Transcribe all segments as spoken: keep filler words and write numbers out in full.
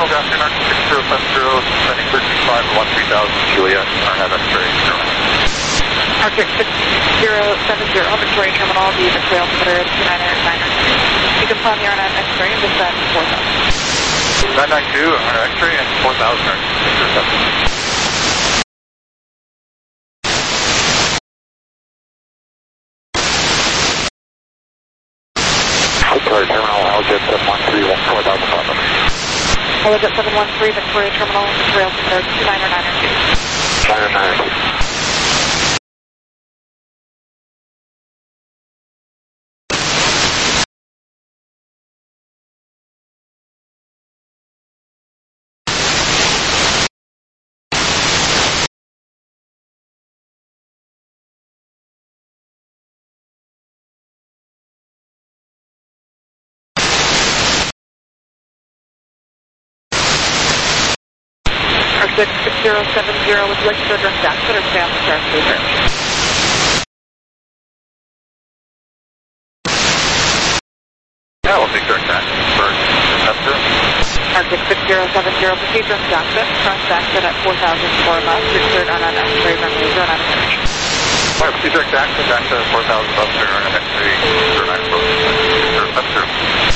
good afternoon, Arctic six zero seven zero, sending thirteen five one three thousand, Juliet, Arnhem X-ray, zero nine. Arctic six zero seven zero, Victoria Terminal, the Victoria altimeter two nine nine nine. You can find the Arnhem X-ray and descend four thousand. nine nine two, Arnhem X-ray and four thousand, Arctic six zero seven. Victoria Terminal, Aljet seven one three, four thousand five hundred. Aljet seven one three, Victoria Terminal, Victoria altimeter two nine nine two. nine nine two. Arctic six zero seven zero, would you like to address Jackson or stay on the start speaker? Yeah, we'll take direct action first. Arctic six zero seven zero, proceed direct Jackson, cross exit at four thousand four miles, return on an X-ray runway zero nine approach. Alright, proceed direct action, back to four thousand above zero and X-ray zero nine approach. zero seven zero.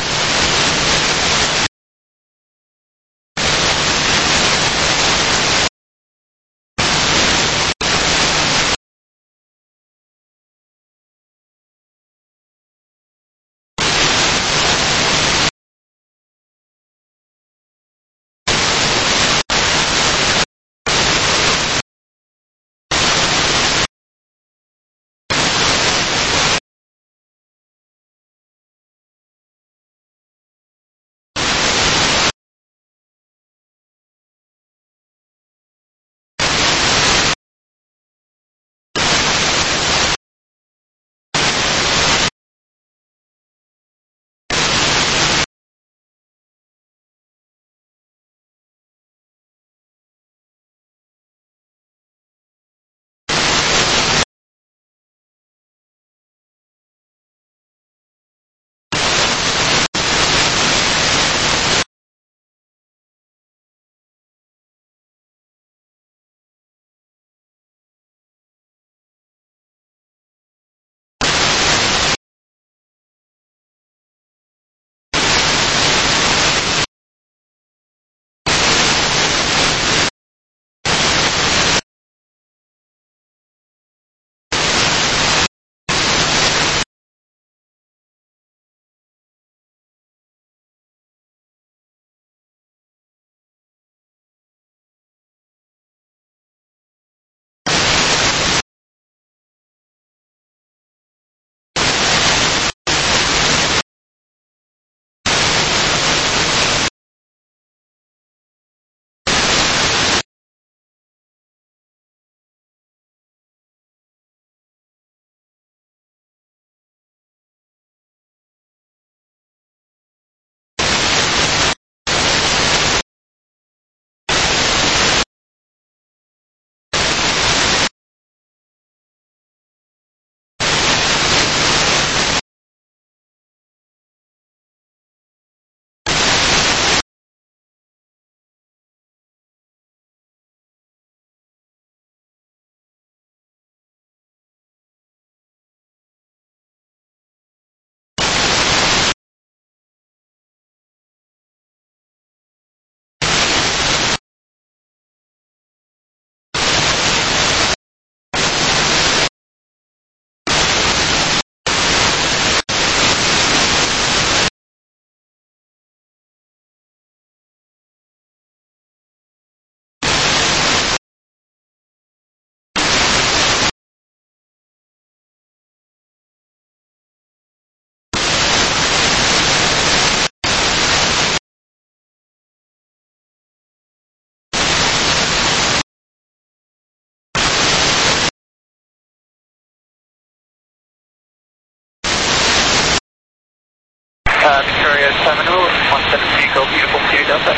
Uh, Victoria Terminal, one seven three, go beautiful, Q Delta.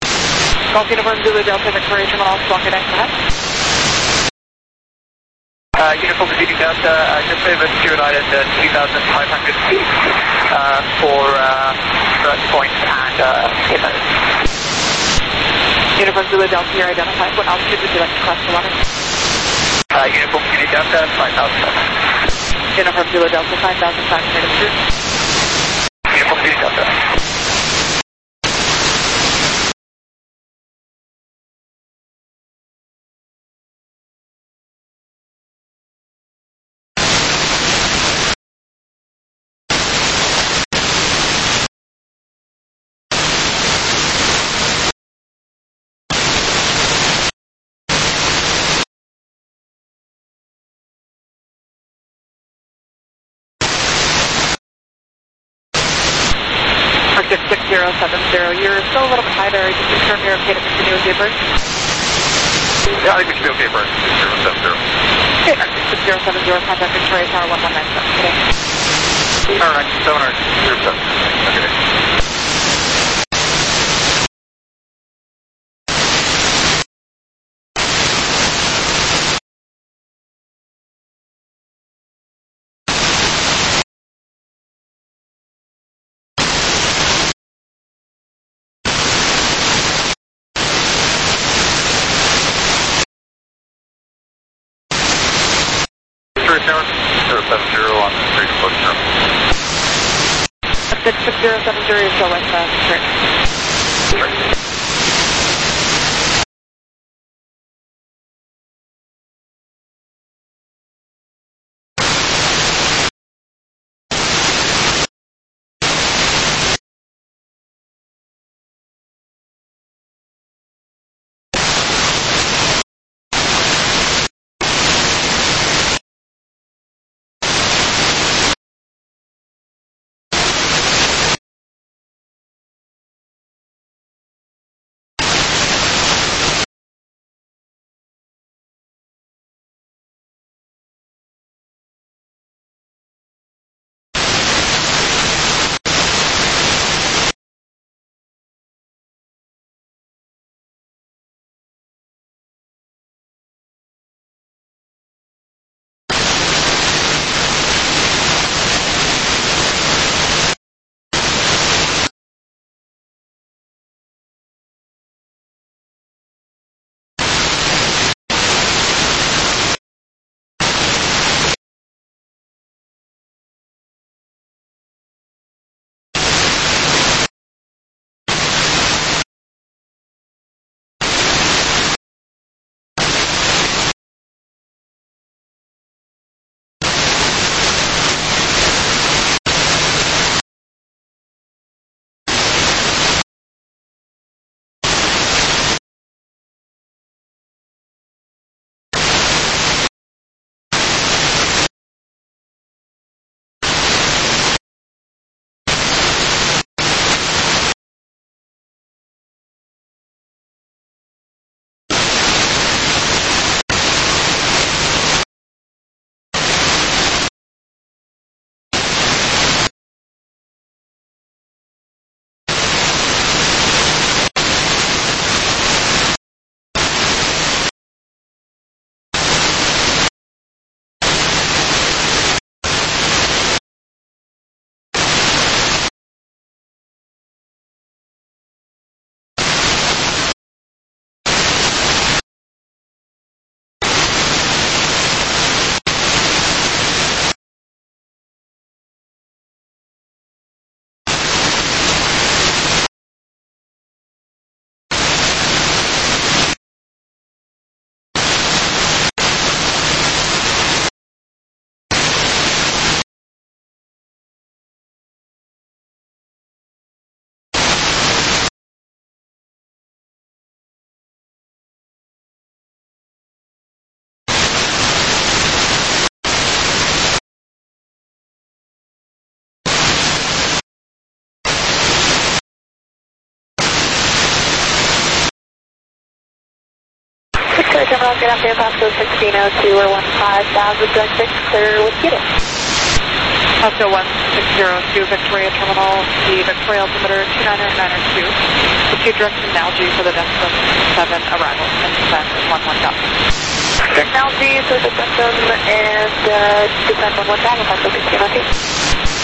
Golf Uniform Zulu Delta, Victoria Terminal, squawk it, ahead. Uh, Uniform Zulu Delta, uh, just over to United at two thousand five hundred feet uh, for uh, first point and uh, hippo. Uniform Zulu Delta, you're identified. What altitude would you like to cross the water? Uh, Uniform Zulu Delta, five thousand five hundred. Uniform Zulu Delta, five thousand five hundred approved. Uniform Zulu Delta. Arctic six zero seven zero, you're still a little bit high there. Just confirm you're okay to continue with the approach. Yeah, I think we should be okay for six zero seven zero. Okay, Arctic six zero seven zero, contact Victoria Tower one one nine seven today. All right, seven or zero seven. Okay. Tower, zero seven zero on the street approach terminal. Arctic six zero seven zero, you're still with uh, Victoria. Right. Terminal, get up there, Pasco sixteen oh two or one five thousand, joint six, clear with Cuba. Pasco one six zero two, Victoria Terminal, the Victoria altimeter two nine nine nine two. Proceed direct to Nalgene for the next seven arrival, and descend one one thousand. Now G, so the system and uh, descend on one time, Apollo sixteen oh two.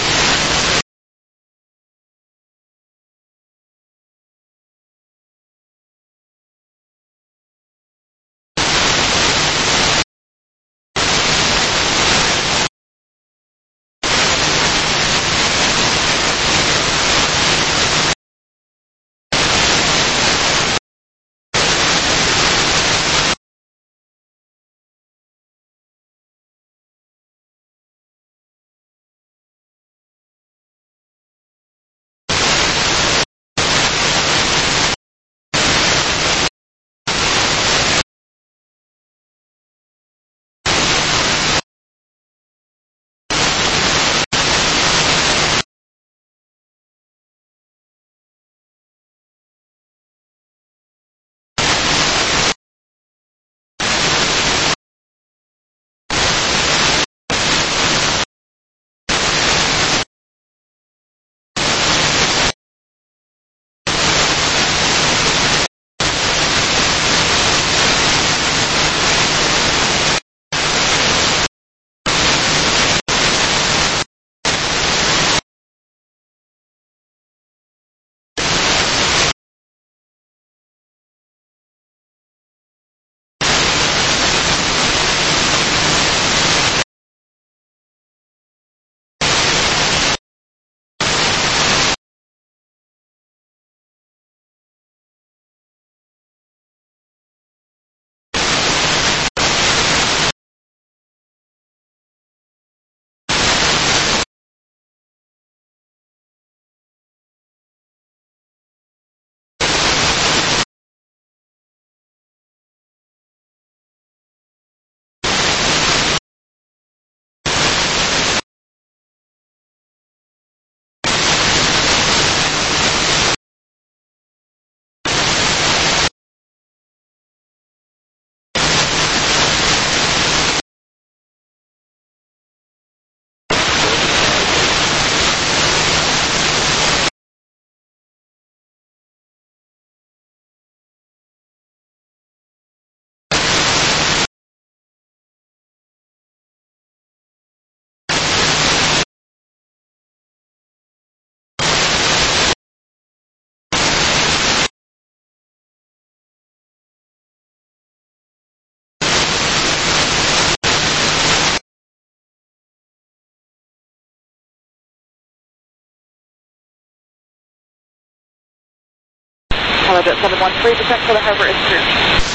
Jet seven one three, descent for the harbor is clear.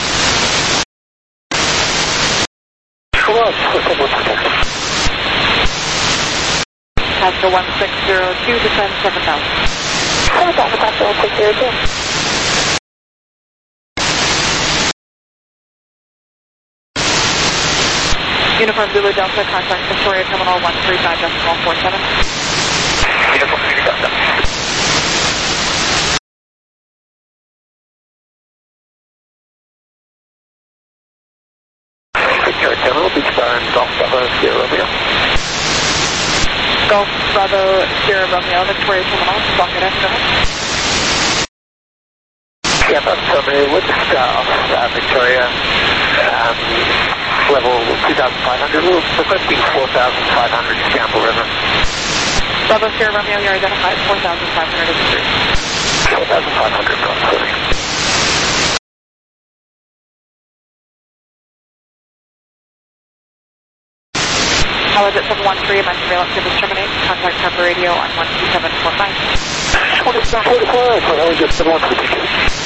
Pascal one six zero two, descend seven thousand. seven thousand, Pascal one six zero two. Uniform Zulu Delta, contact Victoria Terminal one three five decimal four seven. Uniform Zulu Delta. Victoria Terminal, Beach Bar and Golf Bravo, Sierra Romeo. Golf Bravo, Sierra Romeo, Victoria Terminal, block it in, go ahead. Yeah, that's terminated with staff, uh, Victoria, um, level two thousand five hundred, we're requesting four thousand five hundred Campbell River. Bravo, Sierra Romeo, you're identified, four thousand five hundred is approved. four thousand five hundred, sorry. Jet seven one three, my surveillance service terminates. Contact Harper Radio on one two seven four five. twenty-four, twenty-four, Jet seven one three.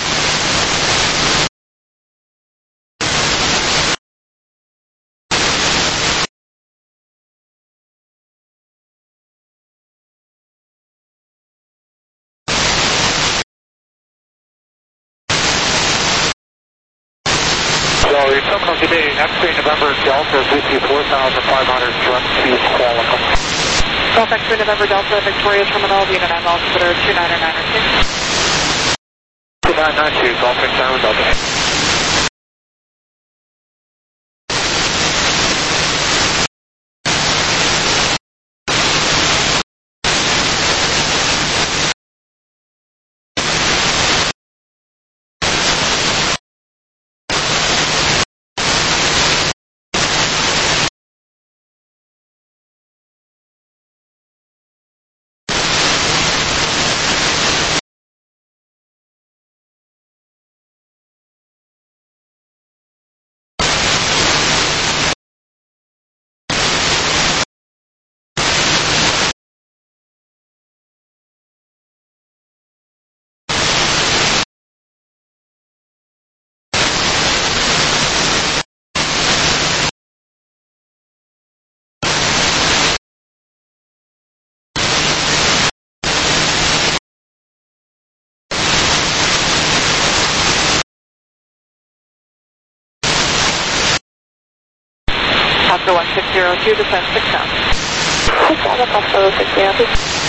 Sorry, Terminal today, X-ray November Delta, V P four thousand five hundred, direct to Qualicum. Golf X-ray November Delta, Victoria Terminal, unit nine altimeter two nine nine two. two nine nine two, Golf X-ray Delta. Oscar one six zero two, descend six thousand. six thousand, Oscar six zero two.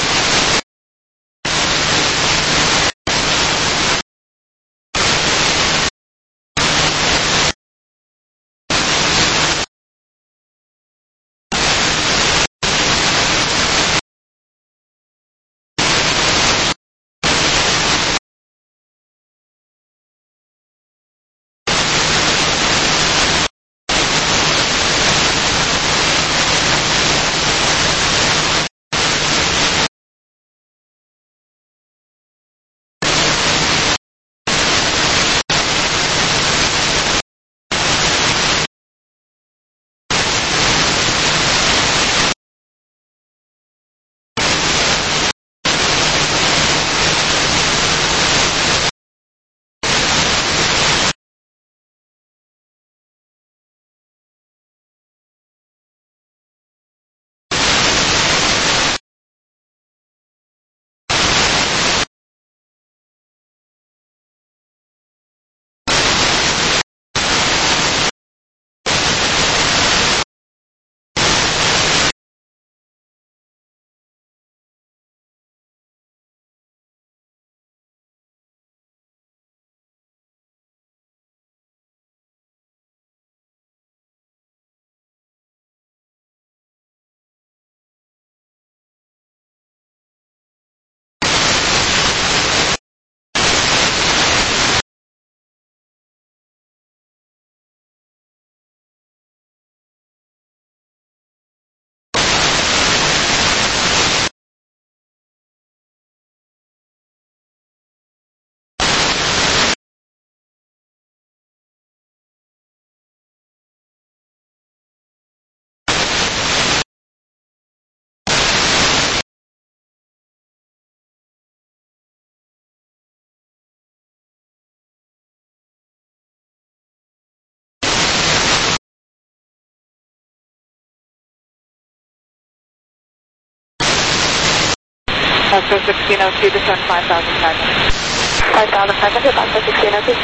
Oscar sixteen oh two, descend five thousand five hundred. five thousand five hundred, Oscar sixteen oh two.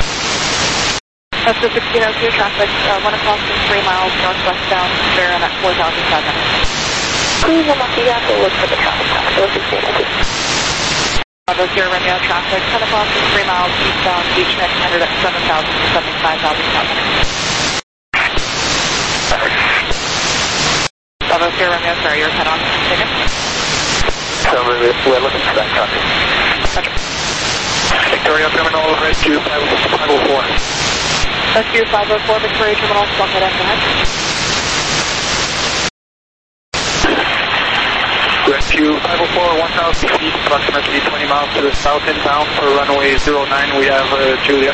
Oscar sixteen oh two, traffic, uh, one o'clock and three miles northwest bound, Baron at four thousand five hundred. Please, I'm on the Yahoo, look for the traffic, Oscar sixteen oh two. Bravo Sierra Romeo traffic, ten o'clock and three miles eastbound, beachhead headed at seven thousand to seventy-five thousand five hundred. Bravo Sierra Romeo, sorry, your head on, continue. So we're, we're looking for that copy. Okay. Victoria Terminal, Rescue five oh four. Rescue five oh four, Victoria Terminal, swung it ahead. Rescue five oh four, one thousand feet, approximately twenty miles to the south inbound for runway zero nine. We have uh, Julia.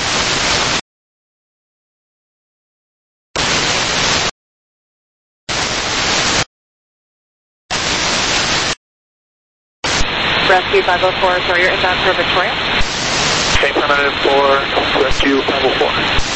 Rescue five oh four, sorry, you're inbound for Victoria. Okay, permanent for Rescue five oh four.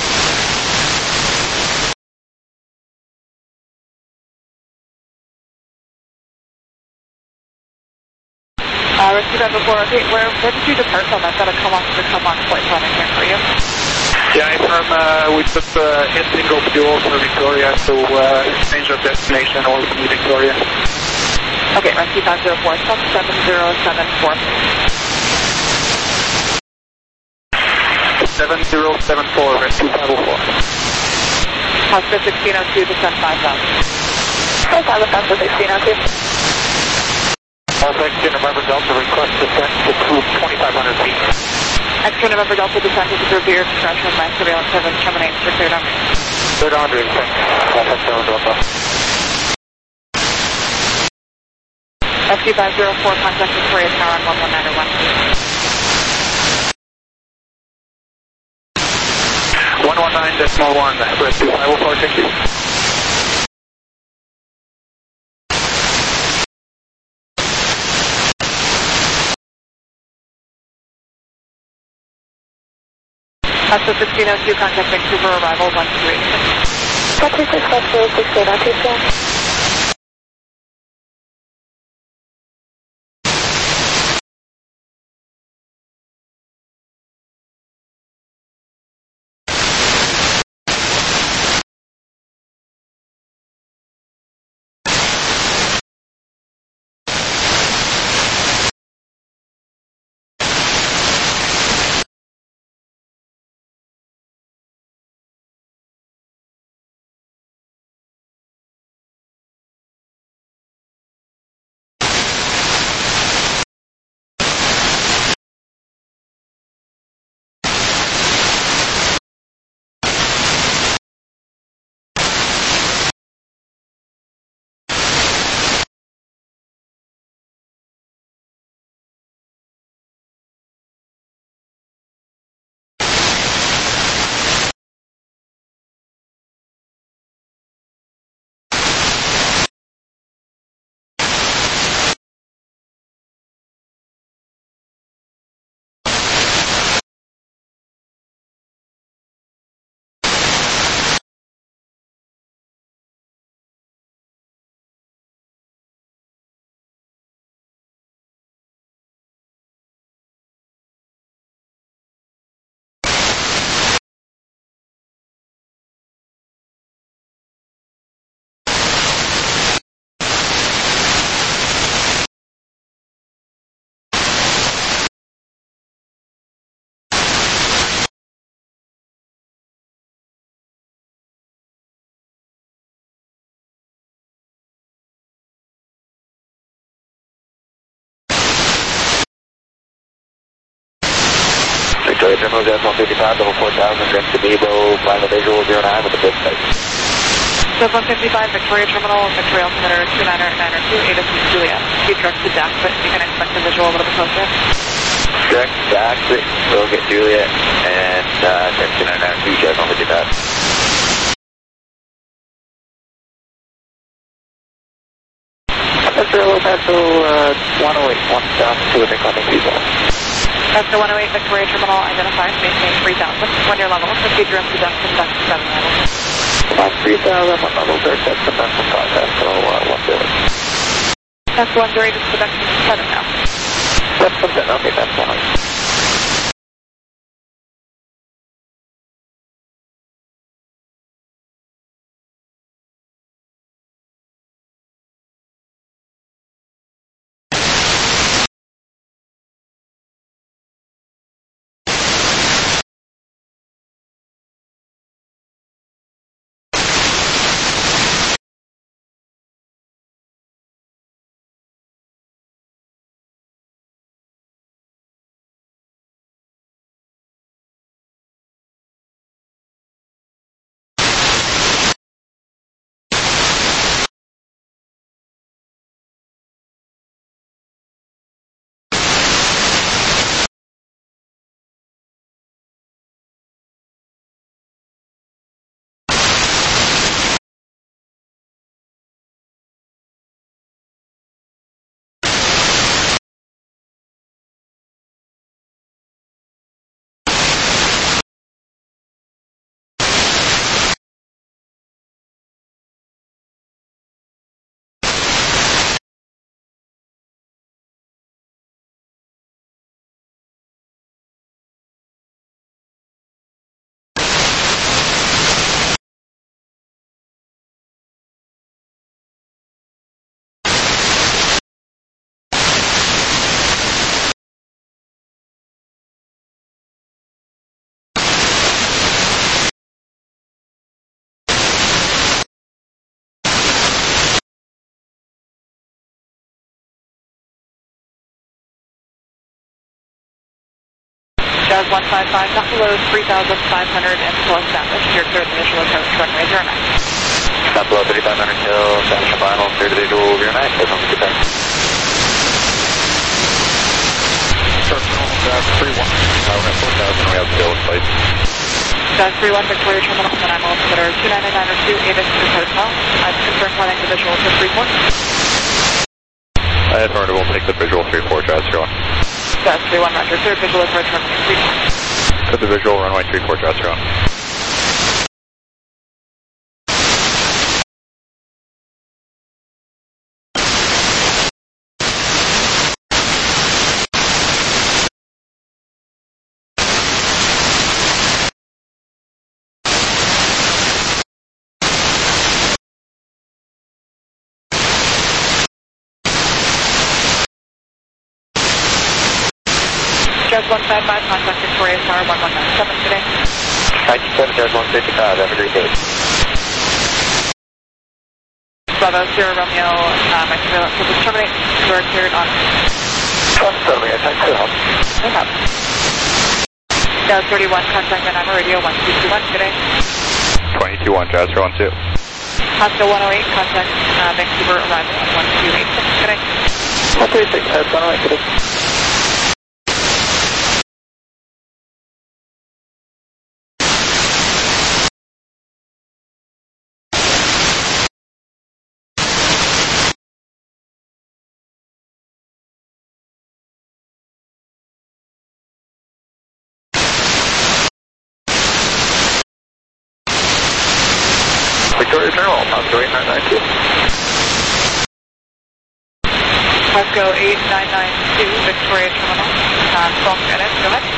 Uh, Rescue five oh four, okay, where, where did you depart from? I've got to come off the come on flight planning here for you. Yeah, from, uh, we took uh, hit single fuel for Victoria, so uh, change of destination or Victoria. Okay, Rescue five oh four, stop seven zero seven four. seven zero seven four, Rescue five oh four. Oscar sixteen oh two, descend five thousand. five thousand, Oscar sixteen oh two. Alpha X-Ray November Delta, request descent to twenty-five hundred feet. X-Ray November Delta, descent is approved here, construction of my surveillance service terminates for clear number. Third hundred, Alpha X-Ray Delta. Rescue five oh four, contact Victoria Tower on one one nine one. one one nine decimal one, Rescue five oh four, thank you. Oscar sixteen oh two, contact Vancouver, arrival one two eight six. Copy six, Oscar sixteen oh two, sir. Victoria Terminal, Jazz one fifty-five, level four thousand, direct to Debo, flying the visual zero nine with the bid site. Jazz one fifty-five, Victoria Terminal, Victoria altimeter two nine nine two, Ada Juliet. Keep direct to Dax, but you can expect the visual a little bit closer. Direct to Dax, we'll get Juliet, and uh, direct two nine nine two, Jazz one fifty-five. That's a little Paso uh, one oh eight, one thousand two, I think, on the people. Paso one oh eight, Victoria Terminal, identified, maintain three thousand. One year level, proceed direct to Dax and Dax seven level. About three thousand, one level, third, that's the best one, Paso uh, one zero. Paso one zero eight is the Dax seven now. That's something, okay, that's fine. Jazz one five five, Buffalo three thousand five hundred and full established. Your third initial approach, runway zero nine. Buffalo thirty-five hundred till establish a final, third visual zero nine, Jazz one fifty-five. Terminal, Jazz three one, uh, we're at four thousand, we have still in place. Jazz three one, Victoria Terminal, and I'm altimeter two nine nine two, Ada to the hotel. I've confirmed planning the visual to three four. I affirmative, we'll take the visual three four, Jazz three one. Jazz three one, roger. Third visual approach, runway three four. Put the visual, runway three four, Jazz three one. Jazz one five five, contact Victoria Tower one one nine seven today. ninety-seven, Jazz one fifty-five, have a great day. Bravo, Sierra Romeo, uh, my surveillance will just terminate. You are cleared on. Trust me, I thank you. No problem. Jazz thirty-one, contact Manama Radio one two two one today. twenty-two one, Jazz one two. Pasco one oh eight, contact uh, Vancouver arrival on one two eight six today. one two eight six, Jazz one oh eight today. Victoria Terminal, Pasco eight nine nine two. Pasco eight nine nine two, Victoria Terminal. Uh, Falk edit, go ahead.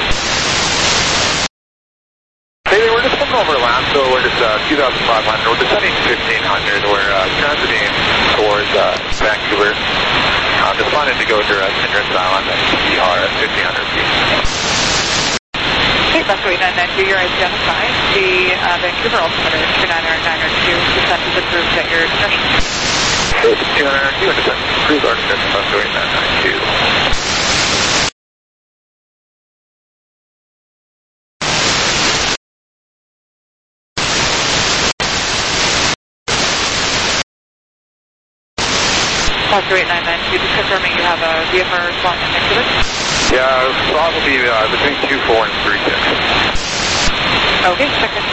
Hey, we're just coming over Lanzo, we're just uh, two thousand five hundred, we're descending fifteen hundred, we're uh, transiting towards uh, Vancouver. Uh, just planning to go direct to Nurse Island and E R at fifteen hundred feet. Okay, Pasco eight nine nine two, you're identified. The uh, Vancouver altimeter two nine nine two, descent is approved at your discretion. Okay, two nine nine two, and descent cruise our descent, Pasco eight nine nine two. Oscar eight nine nine two, just confirming you have a V F R response next to it. Yeah, probably uh, between two four and three six. Okay, check in.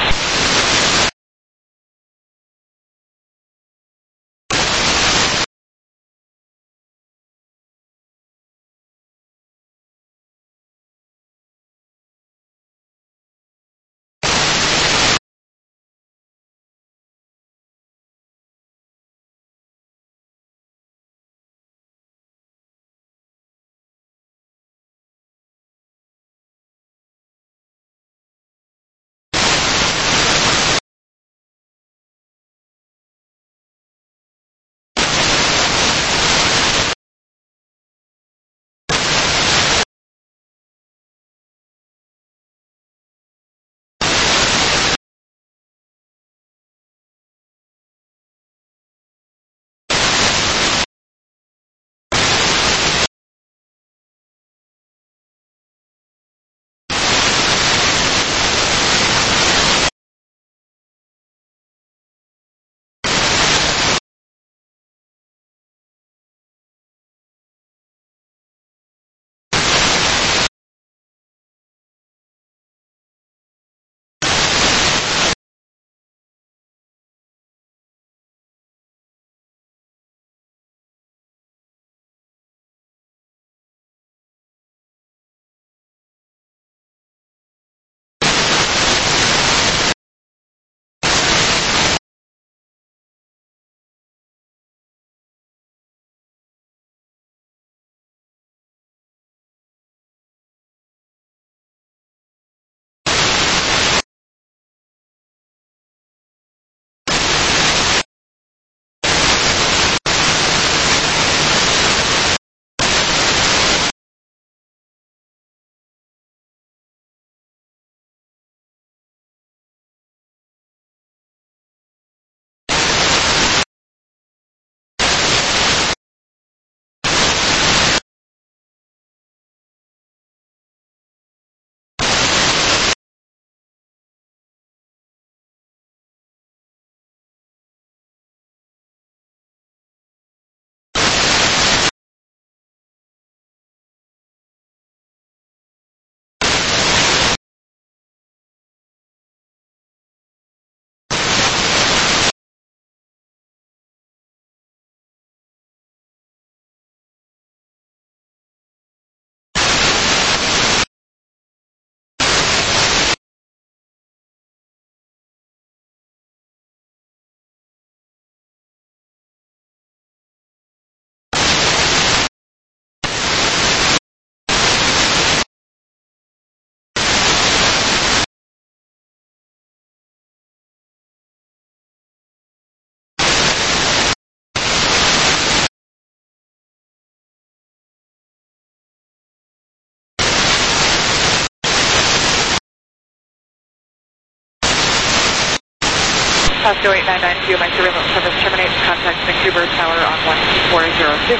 Oscar eight nine nine two, my surveillance service terminates. Contact Vancouver Tower on one two four zero two.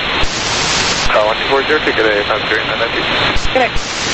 Uh, one two four zero two, good day, Oscar eight nine nine two. Good day.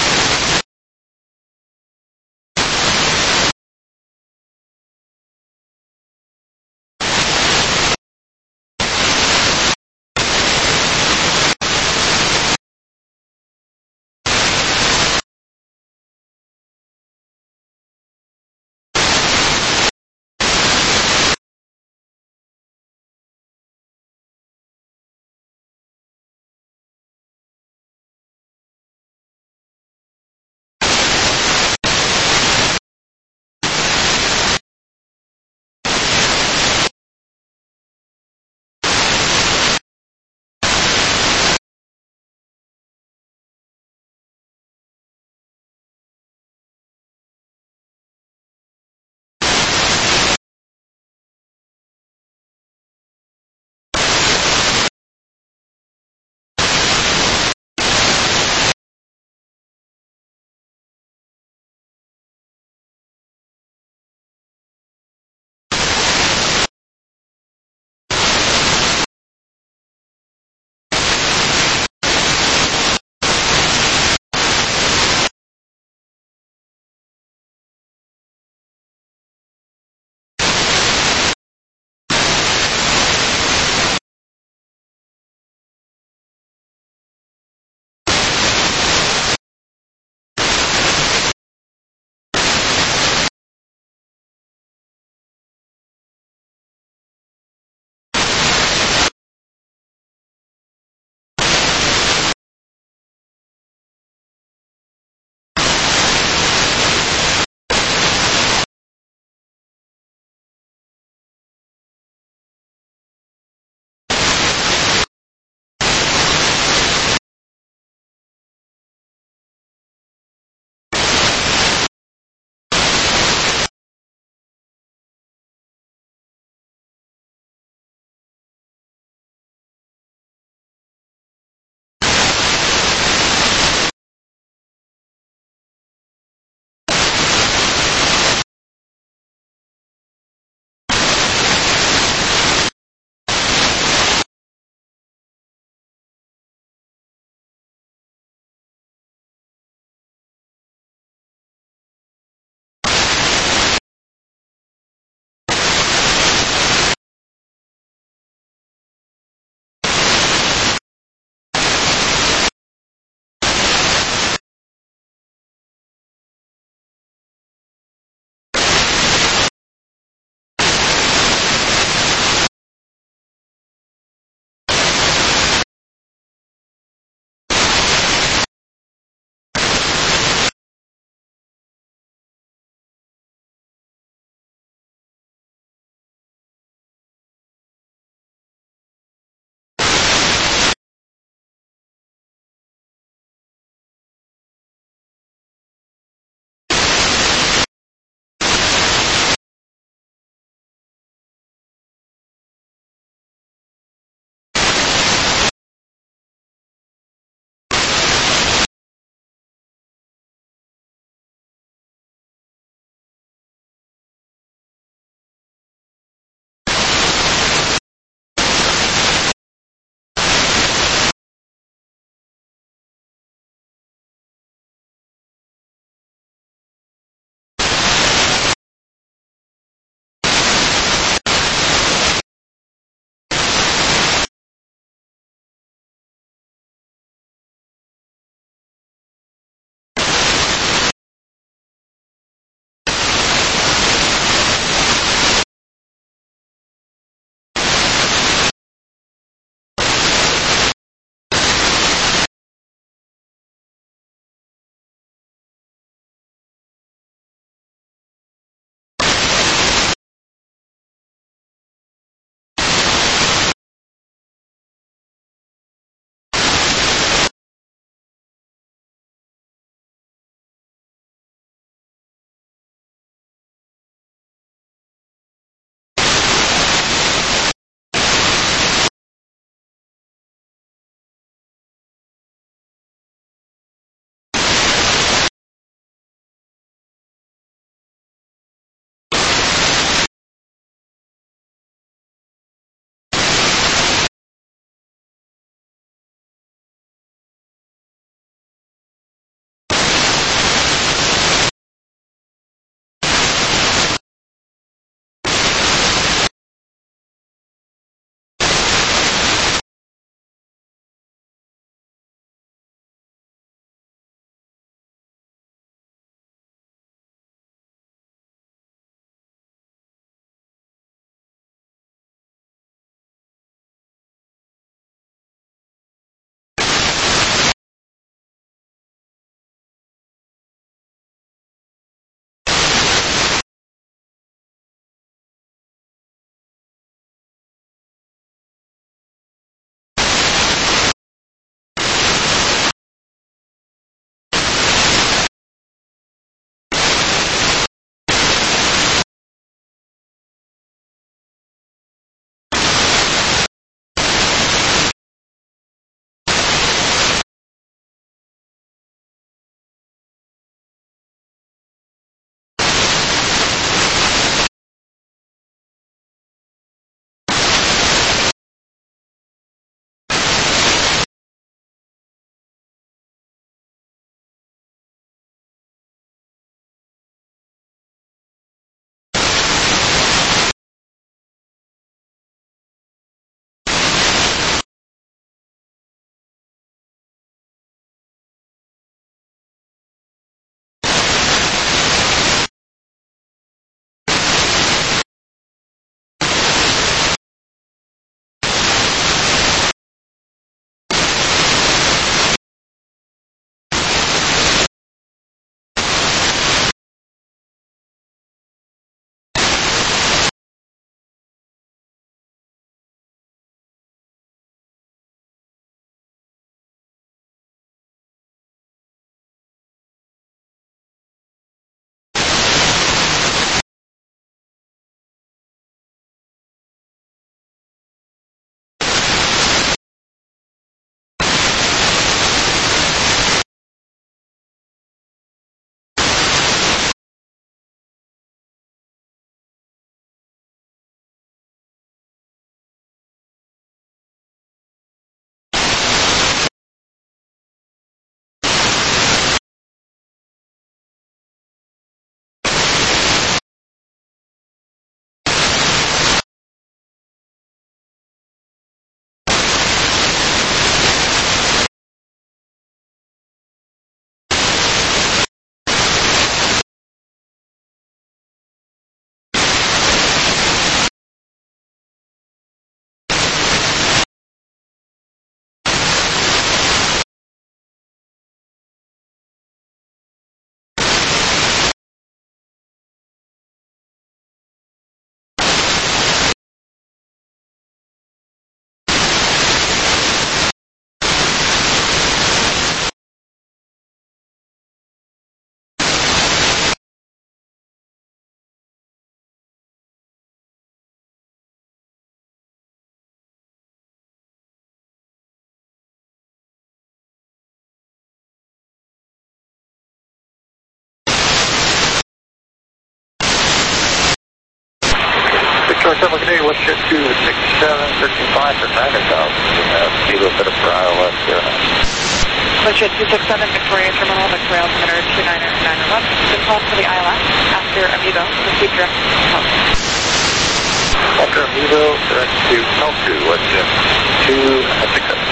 North Temple Canadian, what's your two six seven, thirteen five for nine thousand? Kilo set up for I L S zero nine. Windshield two six seven, Victoria Terminal, Victoria altimeter two nine nine one. Good call for the I L S. After Amigo, proceed direct to Peltu. After Amigo, direct to Peltu, what's your two six seven?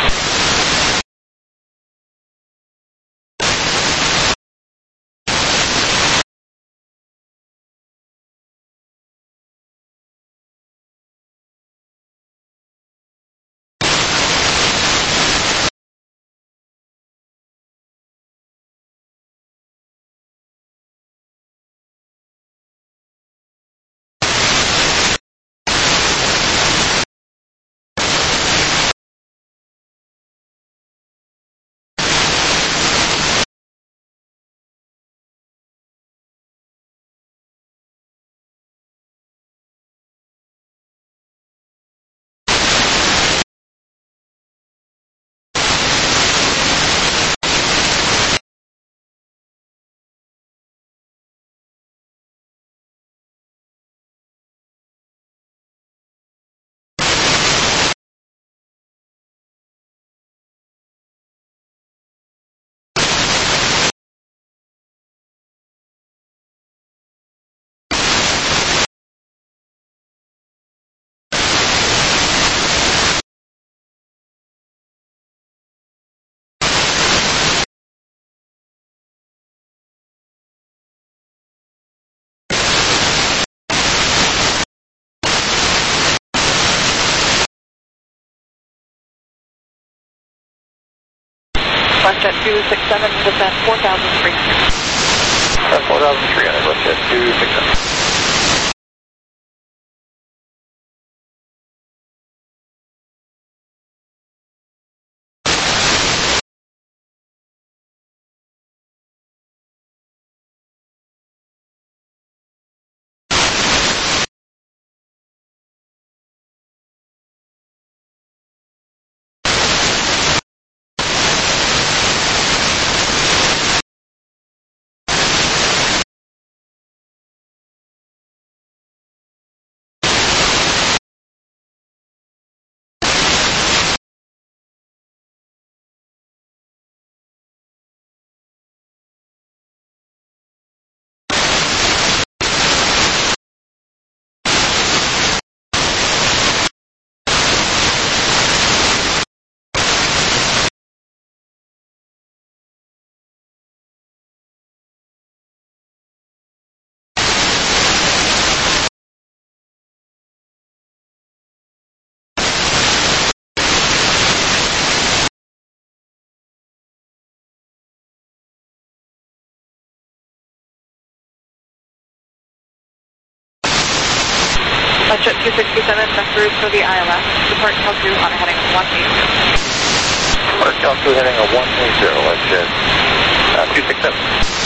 WestJet two six seven, descent four thousand three hundred. Uh, four thousand three hundred, WestJet two six seven. WestJet two sixty-seven, best route for the I L S. Depart Peltu on a heading one eight zero. Depart Peltu heading a one eight zero, WestJet uh, two six seven.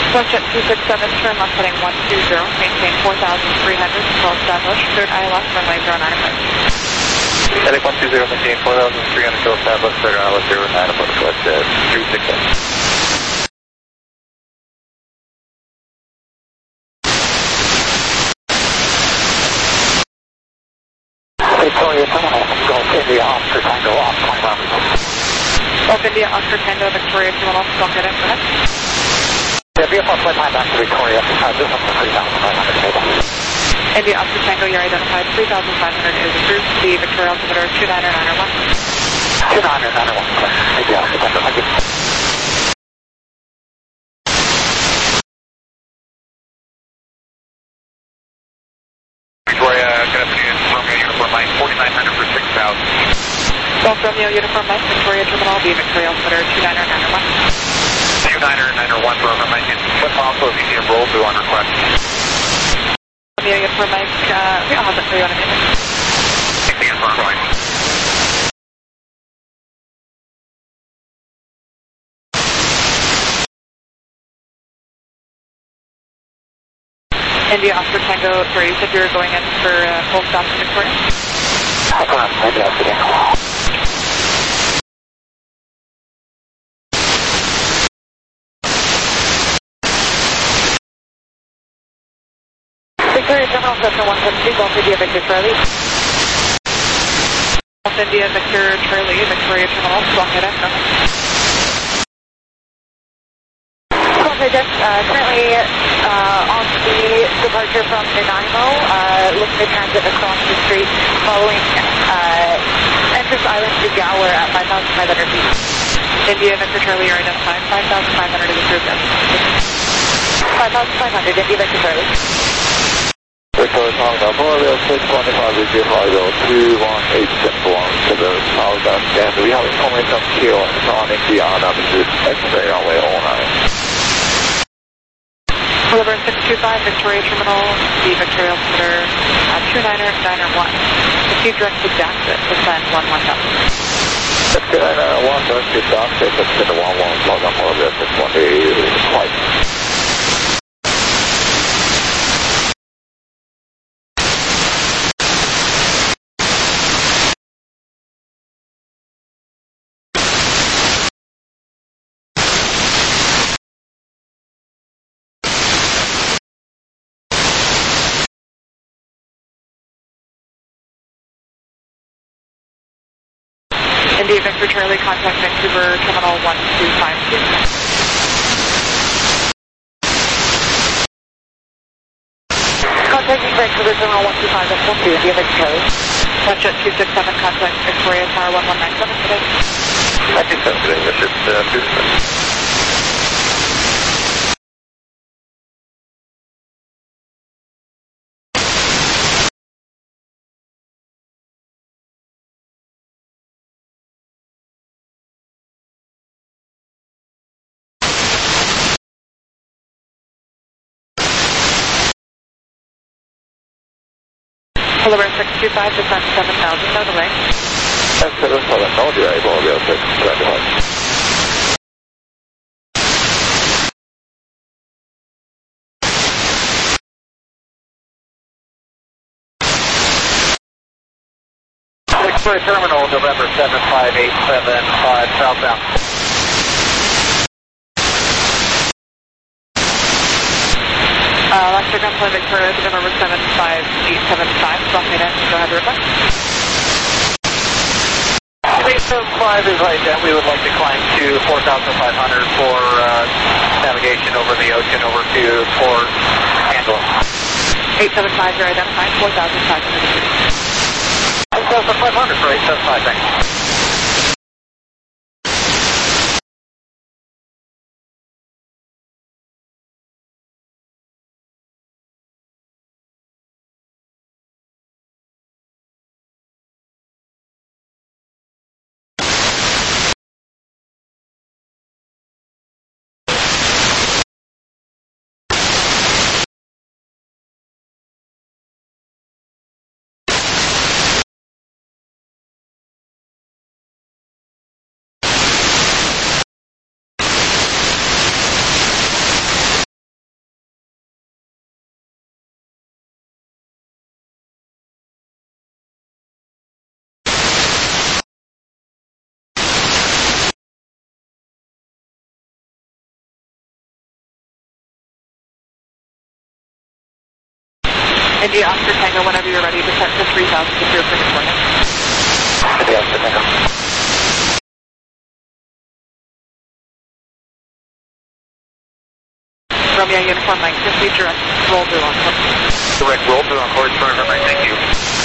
Sunjet two six seven, turn left heading one two zero, maintain four thousand three hundred, control established, third I L S, runway zero nine approach. Heading one two zero, maintain four thousand three hundred, control established, third I L S, zero nine approach, west uh, three six seven. Victoria Terminal, Gulf India, Oscar Tango, off twenty miles. Gulf India, Oscar Tango, Victoria Terminal, Gulf Head, go ahead. Yeah, V F one flight time back to Victoria, uh, this one's three thousand five hundred table. India, Oscar Tango, you're identified, three thousand five hundred is approved, the Victoria altimeter two nine nine one. two nine nine one, India, Oscar Tango, thank you. Victoria, good afternoon, Romeo Uniform Mike, forty-nine hundred for six thousand. Gulf Romeo, Uniform Mike, Victoria Terminal, the Victoria altimeter two nine nine one. two nine nine one for Romeo Mike, flip also if you need a roll through on request. Romeo Uniform Mike, uh, we all have it for you on a minute. Thanks again for calling. India, Oscar Tango, sorry, you said you were going in for uh, full stop to Victoria? Hold on, India, Oscar Tango. Victoria Terminal, Cessna one seven two, Gulf India, Victor Charlie. Gulf India, Victor Charlie, Victoria Terminal, Gulf Head, go ahead. Gulf Head, uh, currently uh, on the departure from Nanaimo, uh, looking to transit across the street following uh, Entrance Island to Gower at five thousand five hundred feet. India, Victor Charlie, you're identified, five thousand five hundred is approved. five thousand five hundred, India, Victor Charlie. Victoria Terminal, Florida six twenty-five, Victoria Cargo, two one eight seven one to the southbound stand. We have momentum Q on Sonic beyond altitude, X-ray runway all nine. Deliver six two five, Victoria Terminal, the Victoria altimeter uh, two nine nine one. Proceed direct to Jackson, descend one one thousand. two nine nine one, direct to Jackson, descend one one, plug on Florida six twenty flight. India, Victor Charlie, contact Vancouver Terminal one two five two. Contacting Vancouver Terminal one two five two, India, Victor Charlie. Sunjet two six seven, contact Victoria Tower one one nine seven today. I think that's good, this is uh, Houston. Deliver six two five, descend seven thousand, no delay. That's seven seven, no delay, Florida six twenty-five. Victoria Terminal, November seven five eight seven five, southbound. Uh, Lester Gunfly Victoria, November seven five eight seven five, Gulf Head, go ahead, request. eight seven five is right down. We would like to climb to four thousand five hundred for uh, navigation over the ocean over to Port Angela. eight seven five, you're identified, four thousand five hundred. eight thousand five hundred for eight seven five, thanks. India Oscar Tango, whenever you're ready, descent to three thousand to clear for deployment. India Oscar Tango. Romeo Uniform Mike, proceed direct roll through on course. Direct roll through on course, November Mike, thank you.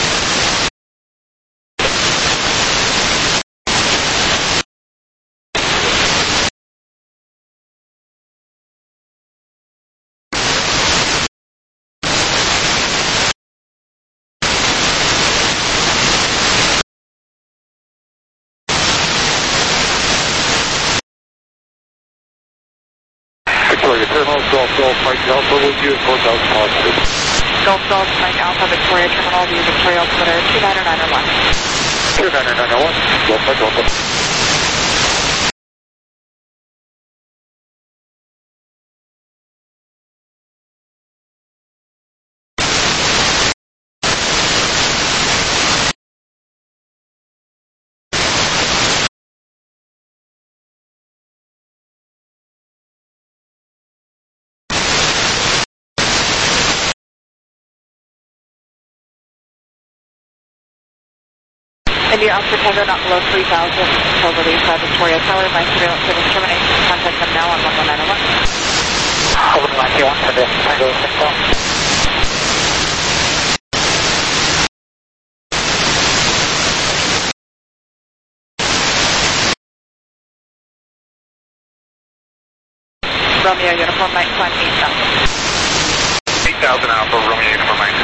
Victoria Terminal, Golf Golf, Mike Alpha with you at four thousand positive. Golf Golf Mike Alpha Victoria Terminal, view Victoria altimeter two nine nine oh one. two nine nine oh one, Golf Mike Alpha. India Oscar Tango, not below three thousand until release by Victoria Tower. My surveillance service terminates. Contact them now on one one nine oh one. Over to nine one, India Tango, six one. Romeo Uniform Mike, climb eight thousand. eight thousand Alpha, Romeo Uniform Mike.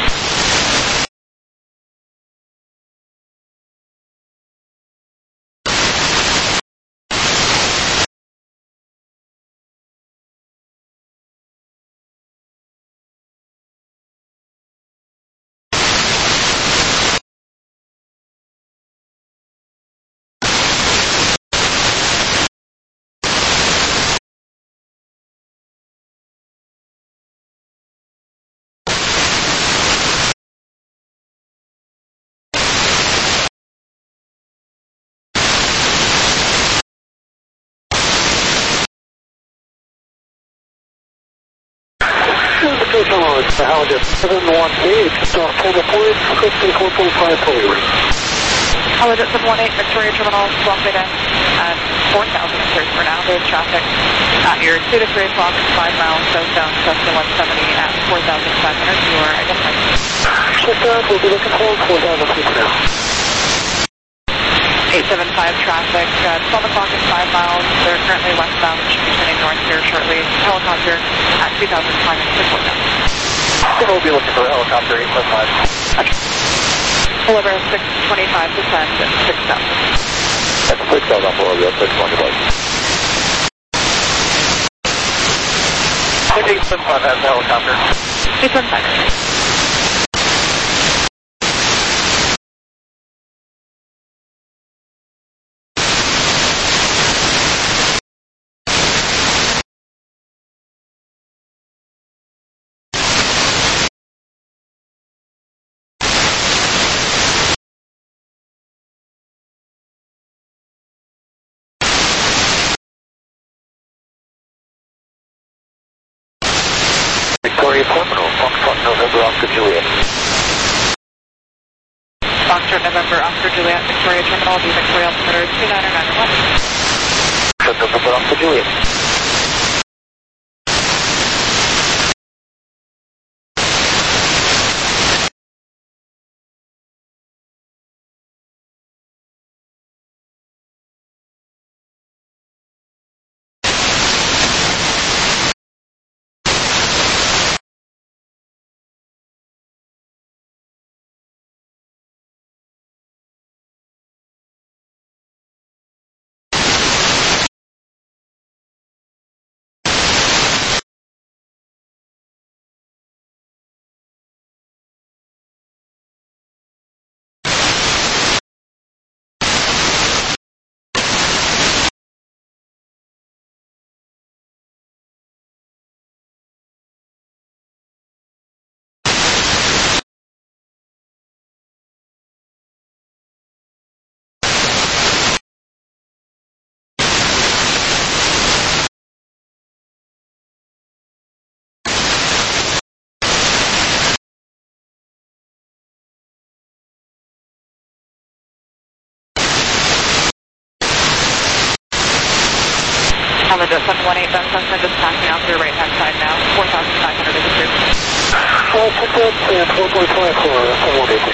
Terminal, it's the Halliday seven one eight, stop Puma Point, fifty four point five forward. Holiday seven one eight, Victoria Terminal, Swamped in at four thousand cleared for now. There's traffic at your two to three o'clock, five miles southbound, Cessna one seventy at four thousand five hundred. You are identified. Check that, we'll be looking forward four thousand feet now. eight seven five traffic, uh, twelve o'clock and five miles. They're currently westbound, should be turning north here shortly. Helicopter at two thousand five hundred to four thousand. We'll be looking for a helicopter eight seven five. Okay. Deliver six twenty-five descent at six thousand. That's six thousand below the six twenty-five. eight seven five has a helicopter. eight seven five. Victoria Terminal, Foxtrot November Oscar Juliet. Foxtrot November Oscar Juliet, Victoria Terminal, view Victoria altimeter two nine nine oh one. November Oscar Juliet. Hello, seven one eight, that's Cessna just passing out to your right hand side now. four thousand five hundred is approved. Uh, check that, uh, four point five four, seven one eight.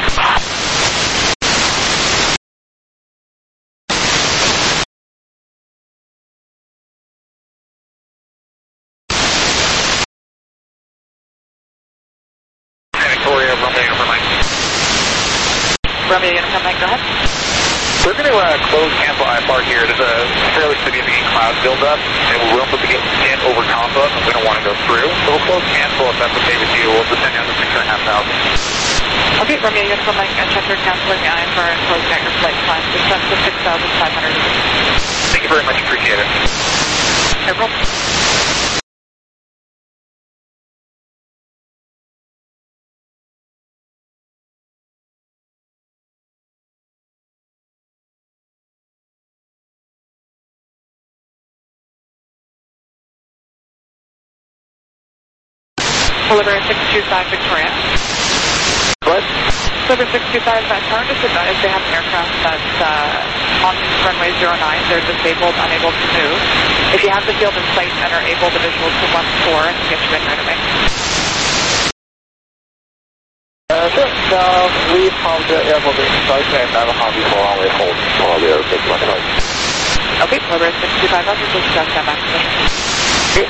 Victoria, Romeo, number nine. Romeo, Uniform Mike, go ahead. We're going to uh, close cancel I F R here. There's a fairly significant cloud buildup, and we won't be able to get in over top of, and we don't want to go through. So we'll close cancel if that's okay with you. We'll descend down to six and a half thousand. Okay, Romeo, Uniform Mike, and check your canceling the I F R and closing out your flight time. Descend to six thousand five hundred. Thank you very much. Appreciate it. No problem. Deliver six two five Victoria. What? Deliver six two five Victoria, just advise they have an aircraft that's uh, on runway zero nine. They're disabled, unable to move. If you have the field in sight and are able to visual to one four, I can get you in right away. Uh, sure. Uh, we have the air mobility site and I'm happy for runway hold for the six one five. Okay, deliver six two five, I'll just stand back position. Okay.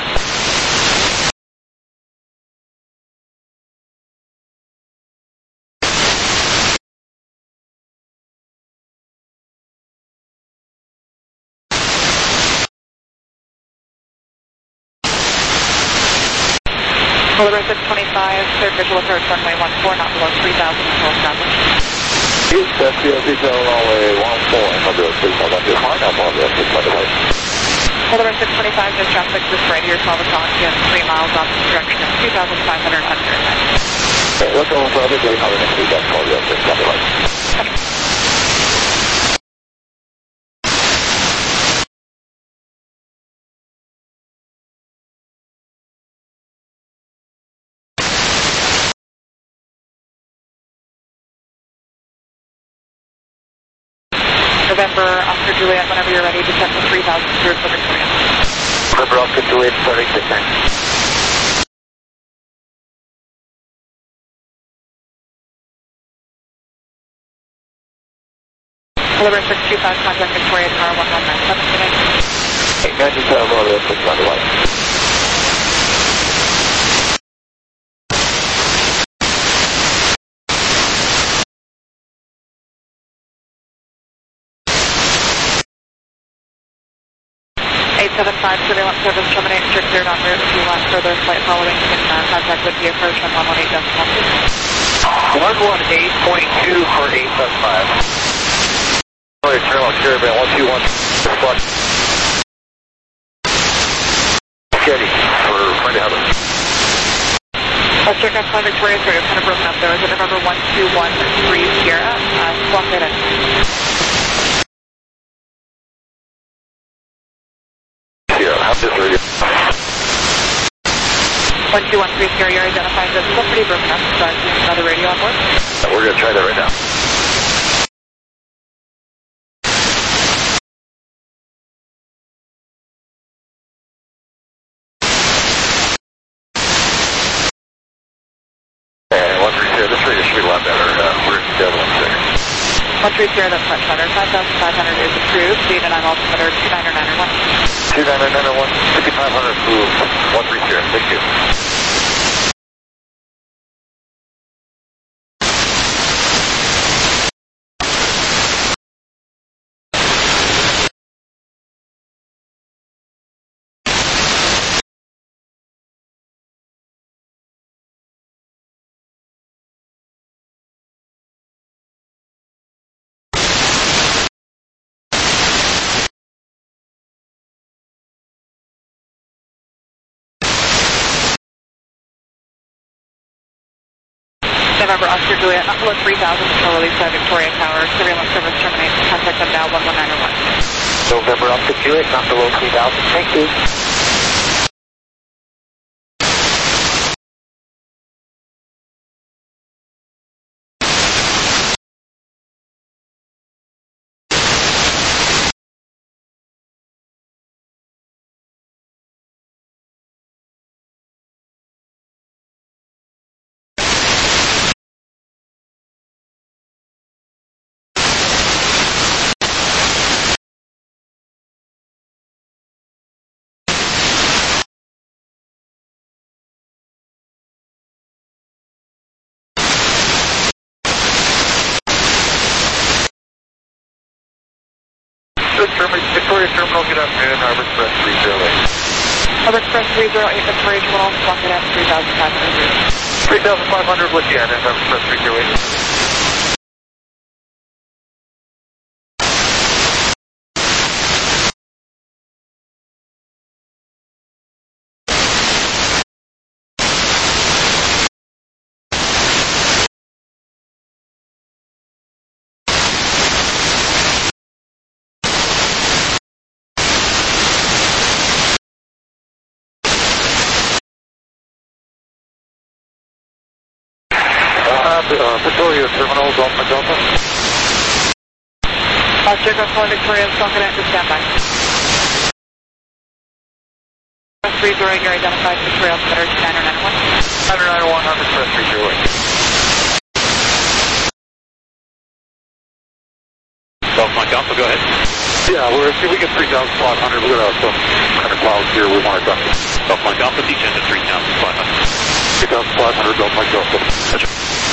Deliver six twenty-five, third visual approach runway one four, not below three thousand until established. Yes, that's the official runway one four and mobility six one five. Hard up on the six one five. Deliver six twenty-five, there's traffic just right here, twelve o'clock, you have three miles off the direction of two thousand five hundred under. Okay, let's go for the day, how the next week that's for the six one five. Okay. November, Oscar Juliet, whenever you're ready, descend to three thousand through for Victoria. November Oscar Juliet, starting descent. Deliver six two five, contact Victoria, tower one one nine seven today. Okay, ninety-seven on the six one five. eight seven five, surveillance service terminating strict cleared en route. If you want further flight following, you can uh, contact with the approach on one one eight decimal two. one one eight point two for eight seven five. Sorry, Terminal Caribbean, one two one. Reflect. Steady for Friday Harbor. Let's check out Flight Victoria, sorry, kind of broken up there. Is it November one two one three Sierra? Uh, swap it in. How's this radio? one two one three Sierra, you're identifying this. It's pretty broken up, so I use another radio on board. We're going to try that right now. And one three zero, this radio should be a lot better. Uh, we're devil in there. one three zero, that's much better. five thousand five hundred is approved. Data nine altimeter two nine nine one. two nine nine one, fifty-five hundred approved. one three zero, thank you. November Oscar Juliet, not below three thousand, until release by Victoria Tower. Surveillance service terminates. Contact them now, one one nine one. November Oscar Juliet, not below three thousand, thank you. Victoria Terminal, good afternoon, Harbor Express three zero eight. Harbor Express three zero eight, Victoria Terminal, clocking at three thousand five hundred. three thousand five hundred with you, and Harbor Express three zero eight. Uh, Victoria Terminal, Delta Delta. Uh, Jacob calling Victoria, clocking at to standby. three zero eight, you're identified Victoria altimeter two nine nine one. nine nine one, Harbor Express three zero eight. Delta Mike Alpha, go ahead. Yeah, we're, if we get three thousand five hundred, we're going to have some kind of clouds here we want to duck. Delta Mike Alpha, descend to three thousand five hundred. three thousand five hundred, Delta Mike Alpha. Roger.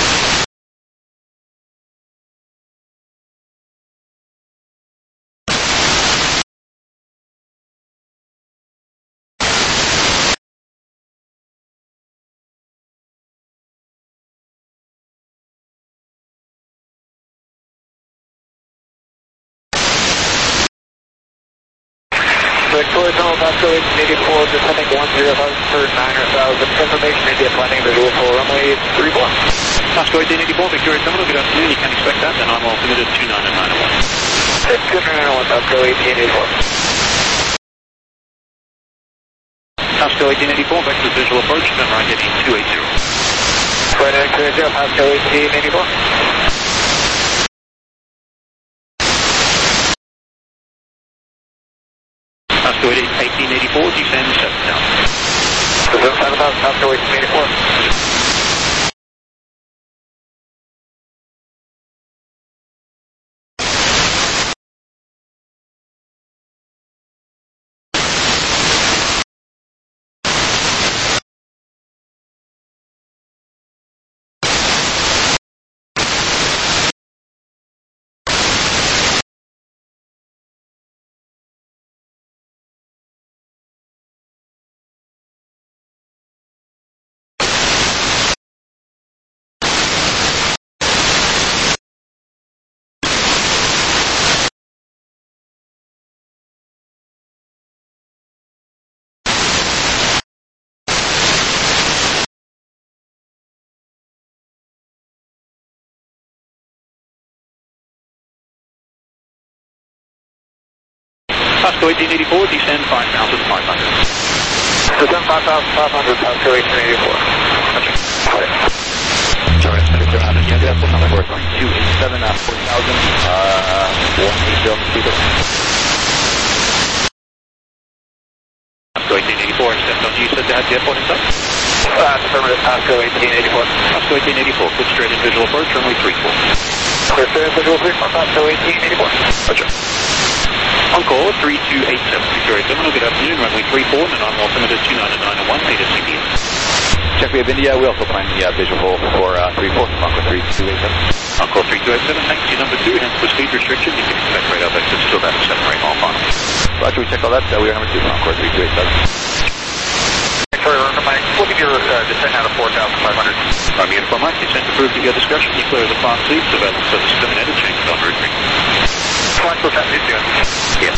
Victoria Terminal, Vasco eighteen eighty-four, descending one zero for nine thousand. Information, India planning visual for runway three four. Vasco eighteen eighty-four, Victoria Terminal, good afternoon, you can expect that, and I'm altimeter two nine nine one. two nine nine one, Vasco eighteen eighty-four. Vasco eighteen eighty-four, vector visual approach, then right heading two eighty. Right next to Jeff, Vasco eighteen eighty-four. Vasco eighteen eighty-four, descend seven thousand. Descend seven thousand, Vasco eighteen eighty-four. Vasco eighteen eighty-four, descend five thousand five hundred. Descend five thousand five hundred, Vasco eighteen eighty-four. Roger. Sorry, it's better out of India, full number four, going two eight seven, uh, four thousand, uh, one eight zero, speaker. Vasco eighteen eighty-four, stepped on you, said that, the airport inside? Uh, affirmative, Vasco eighteen eighty-four. Vasco eighteen eighty-four, quick straight in visual approach, runway three four. Clear straight in visual three four, Vasco eighteen eighty-four. Roger. On call, three two eight seven, Victoria Terminal, good afternoon, runway three four, and I'm altimeter two nine nine one, data C P S. Check we have India, we also find the uh, visual for uh, three four, Encore three two eight seven. Encore three two eight seven, thanks to number two, hence the speed restriction, you can expect radar vectors to about seven rate mile final. Roger, we check all that, uh, we are number two, Encore three two eight seven. Victoria, Mike, look at your uh, descent out of four thousand five hundred. I'm uniform Mike, descent approved at your discretion, you clear the fast seat, surveillance service terminated, change on route three. Flight for that, Yes.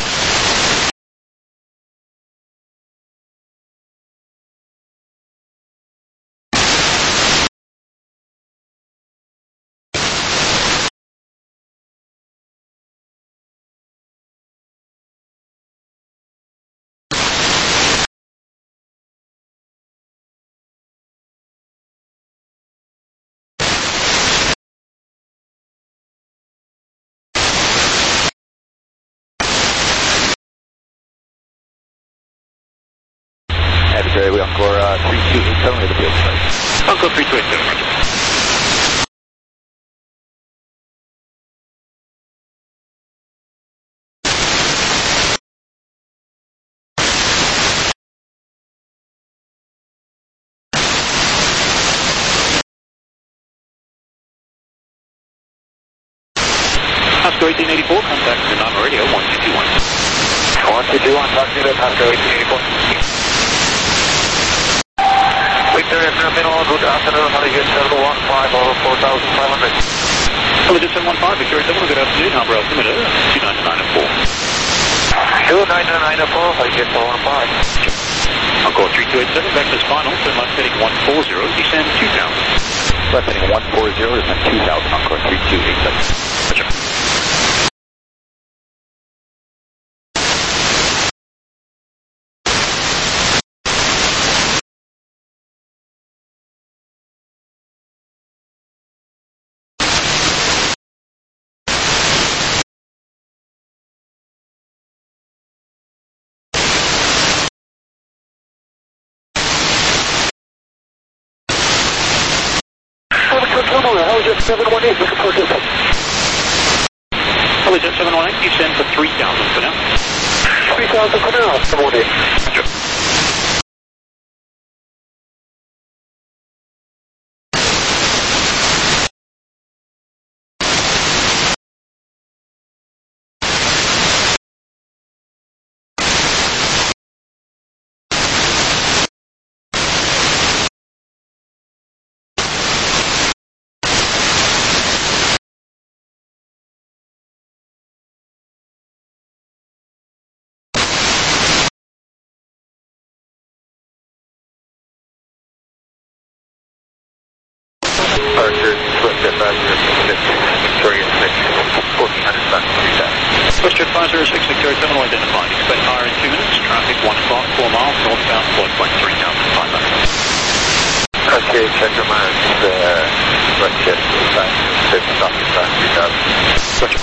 Victoria, we Encore uh, three two eight seven, we have the field start. Encore three two eight seven, roger. Vasco eighteen eighty-four, contact the non radio one two two one. one two two one, talk to the Pasco eighteen eighty-four. Victoria, Terminal, good afternoon, Hollywood seven one five over four thousand five hundred. Hollywood seven one five, Victoria seven, good afternoon, Harbour altimeter two nine nine four. two nine nine four, Hollywood seven one five. Encore three two eight seven, back to final, turn left heading one four zero, descend two thousand. Left heading one four zero, descend two thousand, Encore three two eight seven. Roger. Hollywood seven one eight, looking for this. Hollywood seven one eight, descend for three thousand for now. three thousand for now, seven one eight. Roger. Departure, Swift Advisor six, Victoria six, fourteen hundred south, three thousand. Western five zero six, Victoria seven, identified. Expect higher in two minutes. Traffic one o'clock, four miles, northbound, four point three thousand five hundred. Okay, check your minds, uh, let's get to the back, six, south, three thousand. Roger.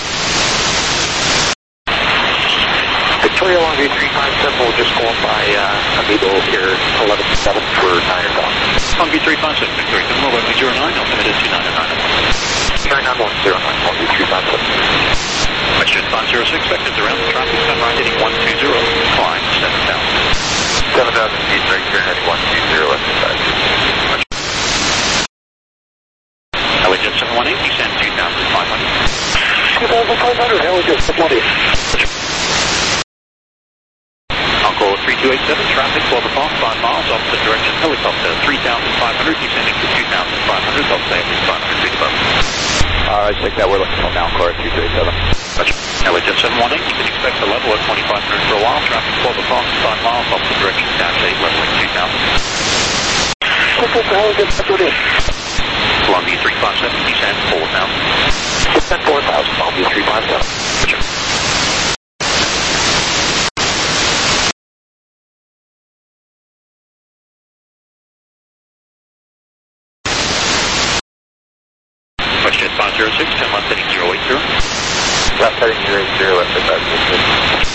Victoria one V three five seven will just go on by, uh, Amigo here, eleven seven for nine o'clock. one V three five seven, Victoria seven, one V zero nine, altimeter two nine nine one. nine nine one zero nine, one V three five seven. Western five zero six, vectors around the traffic, sunrise heading one two zero, climb seven thousand. seven thousand feet, right here, heading one two zero, left side. Hollywood seven one eight, descend two thousand five hundred. two thousand five hundred, Hollywood seven one eight. Encore three two eight seven, traffic twelve o'clock, five miles, opposite direction, helicopter three thousand five hundred, descending to two thousand five hundred, I'll say at least five hundred feet above. Alright, check that, we're looking for now, Encore three two eight seven. Roger. Hollywood seven one eight, you can expect a level at twenty-five hundred for a while, traffic twelve o'clock, five miles, opposite direction, dash eight, leveling two thousand. Hollywood seven one eight. Columbia three five seven, descend four thousand. Descend four thousand, Columbia three five seven. Roger. Westjet five zero six, ten left heading zero eight zero. Left heading zero eight zero, left at that.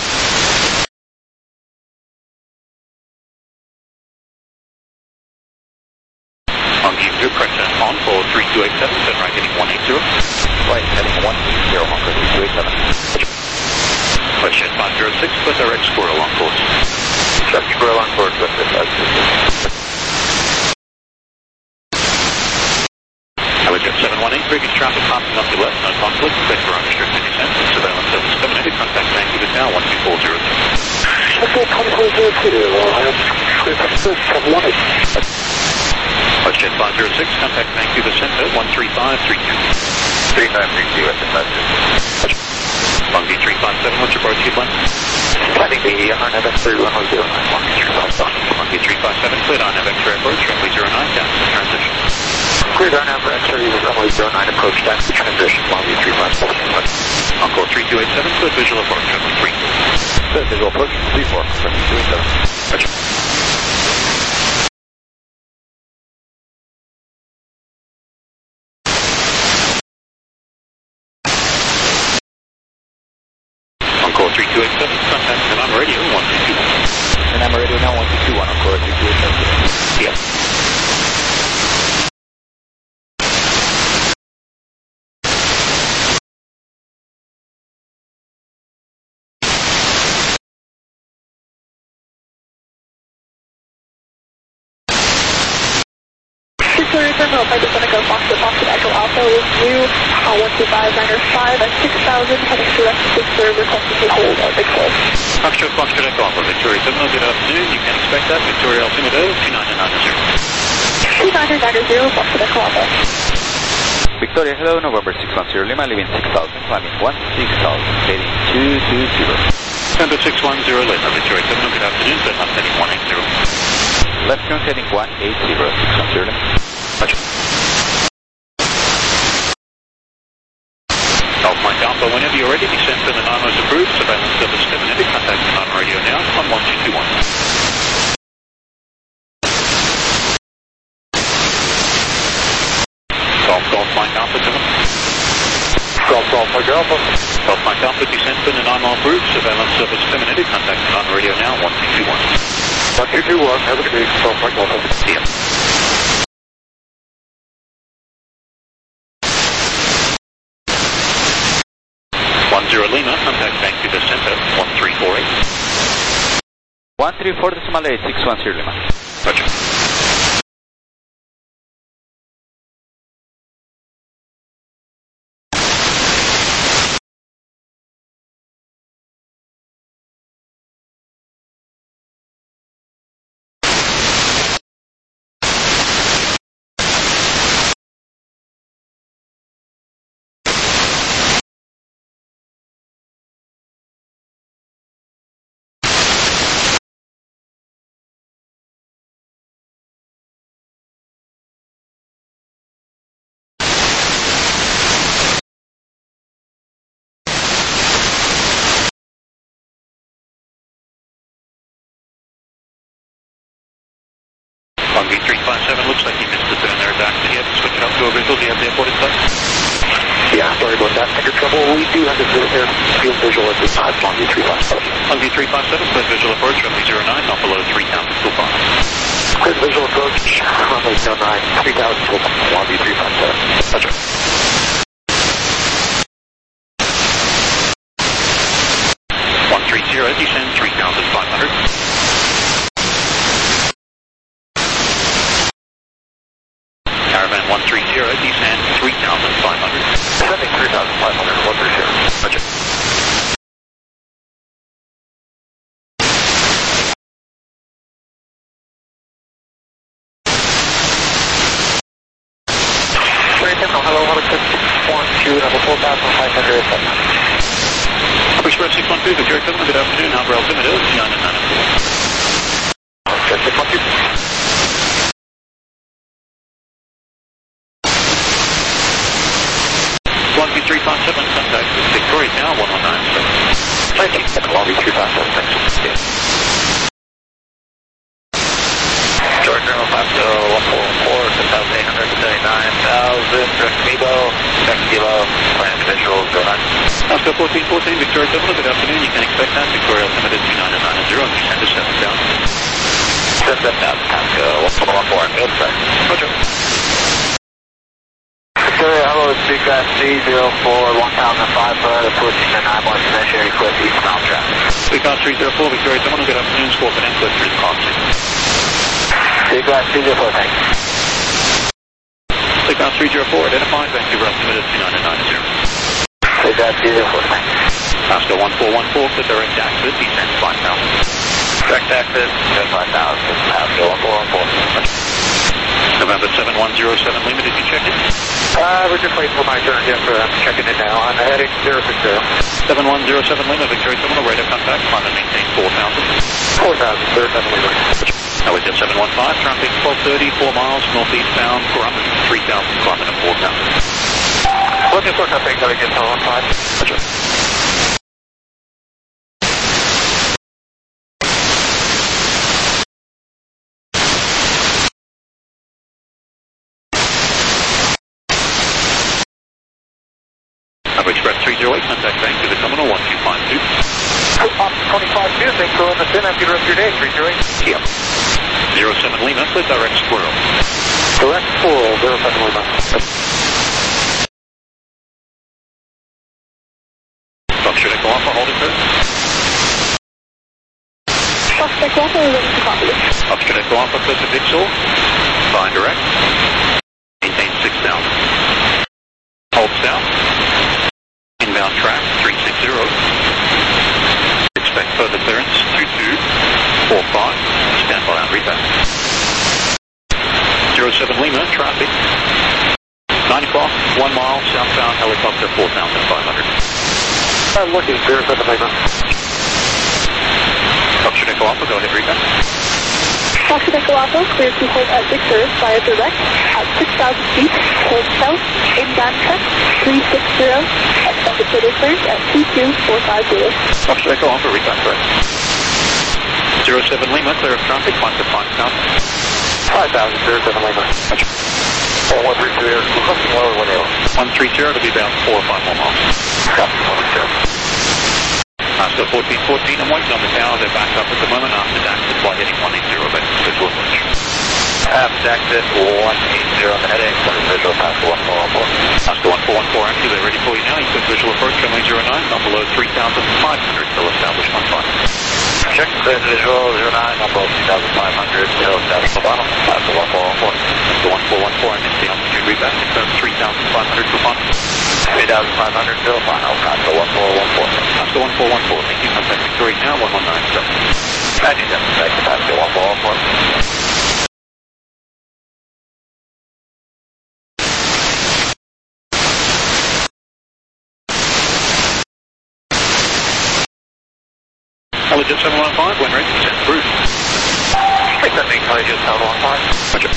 On view, good correct turn on for three two eight seven, turn right heading one eight zero. Right heading one eight zero, on for three two eight seven. Westjet five zero six, put direct squirrel on course. Check squirrel on course, left at that. Hollywood seven one eight, Briggs traffic hopping up your left, no conflict, clear for unrestricted descent, surveillance service terminated, contact Vancouver Tower one two four zero two. Okay, twenty four zero two, I have seven one eight. Westjet five zero six, contact Vancouver Centre one three five three two. three five three two at the message. Long V three five seven, what's your approach to plan? Planning the R N F X three one zero nine, one three five seven. Long V three five seven, cleared on N F X approach, runway zero nine, down to transition. Cleared R N F X three runway zero nine, approach down to transition, Long V three five seven. Encore three two eight seven, cleared visual approach, runway three four. Cleared visual approach, three four, runway two eight seven. Roger. Encore three two eight seven, contact Sonoma Radio one two two one. Sonoma Radio now one two two one, Encore three two eight seven. Yeah. Victoria Terminal, I just want to go Foxtrot, Foxtrot Echo Alpha with you, uh, one two five niner five at six thousand, heading direct to six, requesting to hold at Big Four. Foxtrot, Foxtrot Echo Alpha, Victoria Terminal, good afternoon. You can expect that. Victoria Altimeter, two nine nine zero. two nine nine zero, Foxtrot Echo Alpha. Victoria, hello, November six one zero Lima, leaving six thousand, climbing one six thousand, heading two two zero. Number six one zero Lima, Victoria Terminal, good afternoon. Set up heading one eight zero. Left turn heading one eight zero, six one zero Lima. Roger. Golf Mike Alpha, whenever you're ready, descend to the nine is approved. Surveillance service terminated. Contact the nine radio now on one two two one. Golf, Golf Mike Alpha, Terminal. Golf, Golf, Mike Alpha. Golf Mike Alpha, descend to the nine mile approved. Surveillance service terminated. Contact the nine radio now one two two one. one two two one, have a good day. Golf, Mike Alpha. See ya. one zero Lima, contact Vancouver Center, one three four eight. one three four decimal eight, six one zero Lima. Roger. On V three five seven, looks like you missed the turn there back. Do you have to switch it up to a visual? Do you have the airport in sight? Yeah, sorry about that. Tiger trouble. We do have the field visual at this time on V three five seven. On V three five seven, clear visual approach, runway zero nine, not below three thousand, still fine. Clear visual approach, runway zero nine, three thousand, on V three five seven. Roger. one three zero, descend three thousand five hundred. Caravan one three zero, descend three thousand five hundred. Descending three thousand five hundred, one three zero. Roger. Victoria Terminal, hello, one six one two, number four thousand five hundred. Express six one two, Victoria Terminal, good afternoon. Albert Altimeter, two nine nine four. Express six one two. one V three five seven, contact with Victoria Tower, one one nine seven. Thank you. one V three five seven, thanks. George General five zero one four one four, ten thousand eight hundred seventy-nine thousand, direct Nebo, back kilo, plan visual, go nine. Oscar fourteen fourteen, Victoria Terminal, good afternoon. You can expect that. Victoria Altimeter, two nine nine zero, and descend to seven thousand. seven thousand, Pasco, one one four, field side. Roger. Victoria, hello, it's Big Grass three zero four, one thousand five hundred, approaching the nine one Cemetery, request eastbound traffic. Big Grass three zero four, Victoria Terminal, good afternoon. Score for Netflix, through the crossing. Big Grass three zero four, thanks. Big Grass three zero four, identified, Vancouver Altimeter, two nine nine zero. Big Grass three zero four, thanks. Oscar one four one four, for direct access, descend five thousand. Direct access, five thousand, Pasco, one four one four. November seven one zero seven, Lima, did you check in? Uh, we're just waiting for my turn, yes, sir. I'm checking it now. I'm heading zero six zero. seven one zero seven, Lima, Victoria Terminal, radar contact, climb and maintain four thousand. four thousand, sir, seven Lima. Now we're at seven one five, traffic twelve thirty, four miles, northeastbound, Currambin, three thousand, climbing at four thousand. Looking for something that I get to one five. Roger. Number Express three zero eight, contact Vancouver Terminal, one two five two. twenty-five two, thanks for letting us in. Have a good rest of your day, three zero eight. Yep. zero seven Lima, clear direct Squirrel. Direct Squirrel, zero seven Lima. Foxtrot Echo Alpha, hold it first. Foxtrot Echo Alpha, ready to copy. Foxtrot Echo Alpha, clear to Vixel. Fine direct. four five, stand by on repack. zero seven Lima, traffic. nine o'clock, one mile, southbound helicopter four thousand five hundred. I'm looking, zero seven Lima. Foxtrot Echo Alpha, go ahead, repack. Foxtrot Echo Alpha, clear to hold at Victor via direct at six thousand feet, hold south, inbound check, three six zero, extended total clearance at two two four five zero. Foxtrot Echo Alpha, repack, correct. zero seven Lima, clear of traffic, climb to five thousand. five thousand, zero seven Lima. And one three zero, requesting lower one zero. one three zero to be about four or five more miles. Copy, one zero. Uh, still fourteen fourteen, I'm waiting on the tower, they're back up at the moment after D A X, flight heading one eight zero, back to visual approach. After D A X at one eight zero on the heading, center visual, pass to one four one four. Oscar one four one four empty, they're ready for you now, you took visual approach, runway zero nine, not below three thousand five hundred, still established on five. Check the visual, zero nine, not below three thousand five hundred, still established on bottom, pass to one four one four. Oscar one four one four, and it's the altitude reback, confirm three thousand five hundred for fun. three thousand five hundred, still final, pass to one four one four. Oscar one four one four, thank you, contact Victoria now, one one nine seven. Magic seven, thank you, pass to one four one four. Hello, Jet seven one five, when ready, send through. Take that big Jet seven one five. Roger.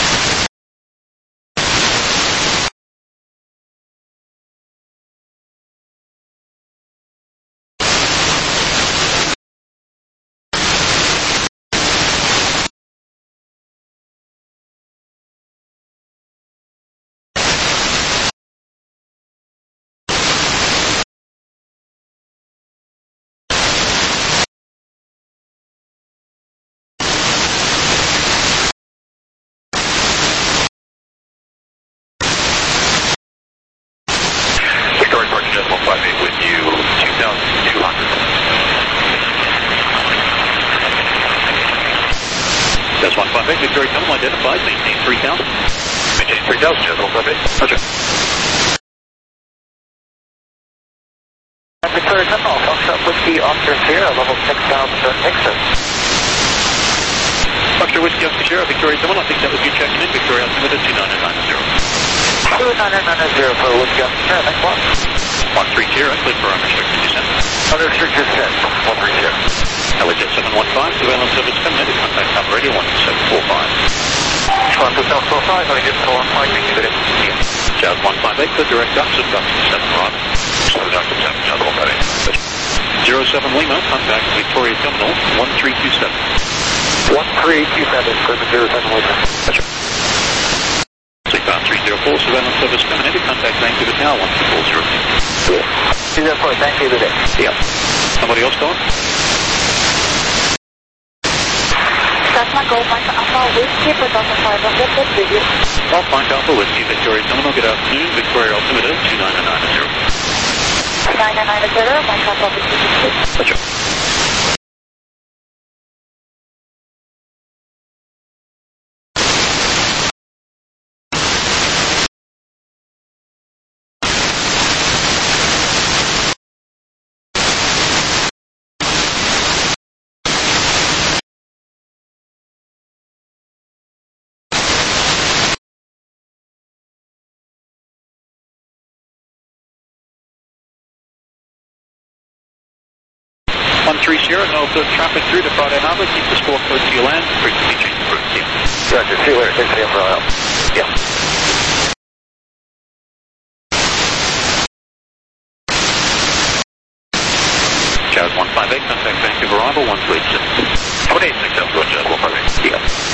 Victoria Park, Jet one five eight with you, two thousand two hundred. Jet one five eight, Victoria Tunnel identified, maintain three thousand. Maintain three thousand, Jet one five eight. Roger. Victoria Tunnel, Foxtrot Whiskey Oscar Sierra, level six thousand exit. Foxtrot Whiskey Oscar Sierra, Victoria Tunnel, I think that was you checking in, Victoria Altimeter two nine nine zero. two nine nine zero for Whiskey Oscar Sierra, next one. one three zero, clear for unrestricted descent. Unrestricted descent, one three zero. Hello, Jet seven one five, surveillance service terminated, contact top radio one seven four five. one two seven four five, going to get to one five, thank you, good day. Jazz one five eight, clear direct ducks of ducks seven arrival. seven Doctor seven, Jet one five eight. zero seven Lima, contact Victoria Terminal one three two seven. one three two seven, for the zero seven Lima. Roger. Seatbound three zero four, surveillance service terminated, contact Vancouver Tower one two four zero. two zero four, thank you, good day. Yeah. Somebody else going? That's my goal, Mike Alpha Whiskey for Delta five hundred, good video. Off Mike Alpha Whiskey, Victoria Terminal, good afternoon, Victoria Altimeter two nine nine zero. nine nine nine zero, Mike Alpha Whiskey. Roger. one three zero, no good traffic through to Friday Harbour, keep the score close to your land, frequency change approved, yeah. Roger, see you later, thanks for the info. Yeah. Jazz one five eight, contact Vancouver arrival one two eight six. one eight six, Jet one five eight. Yeah.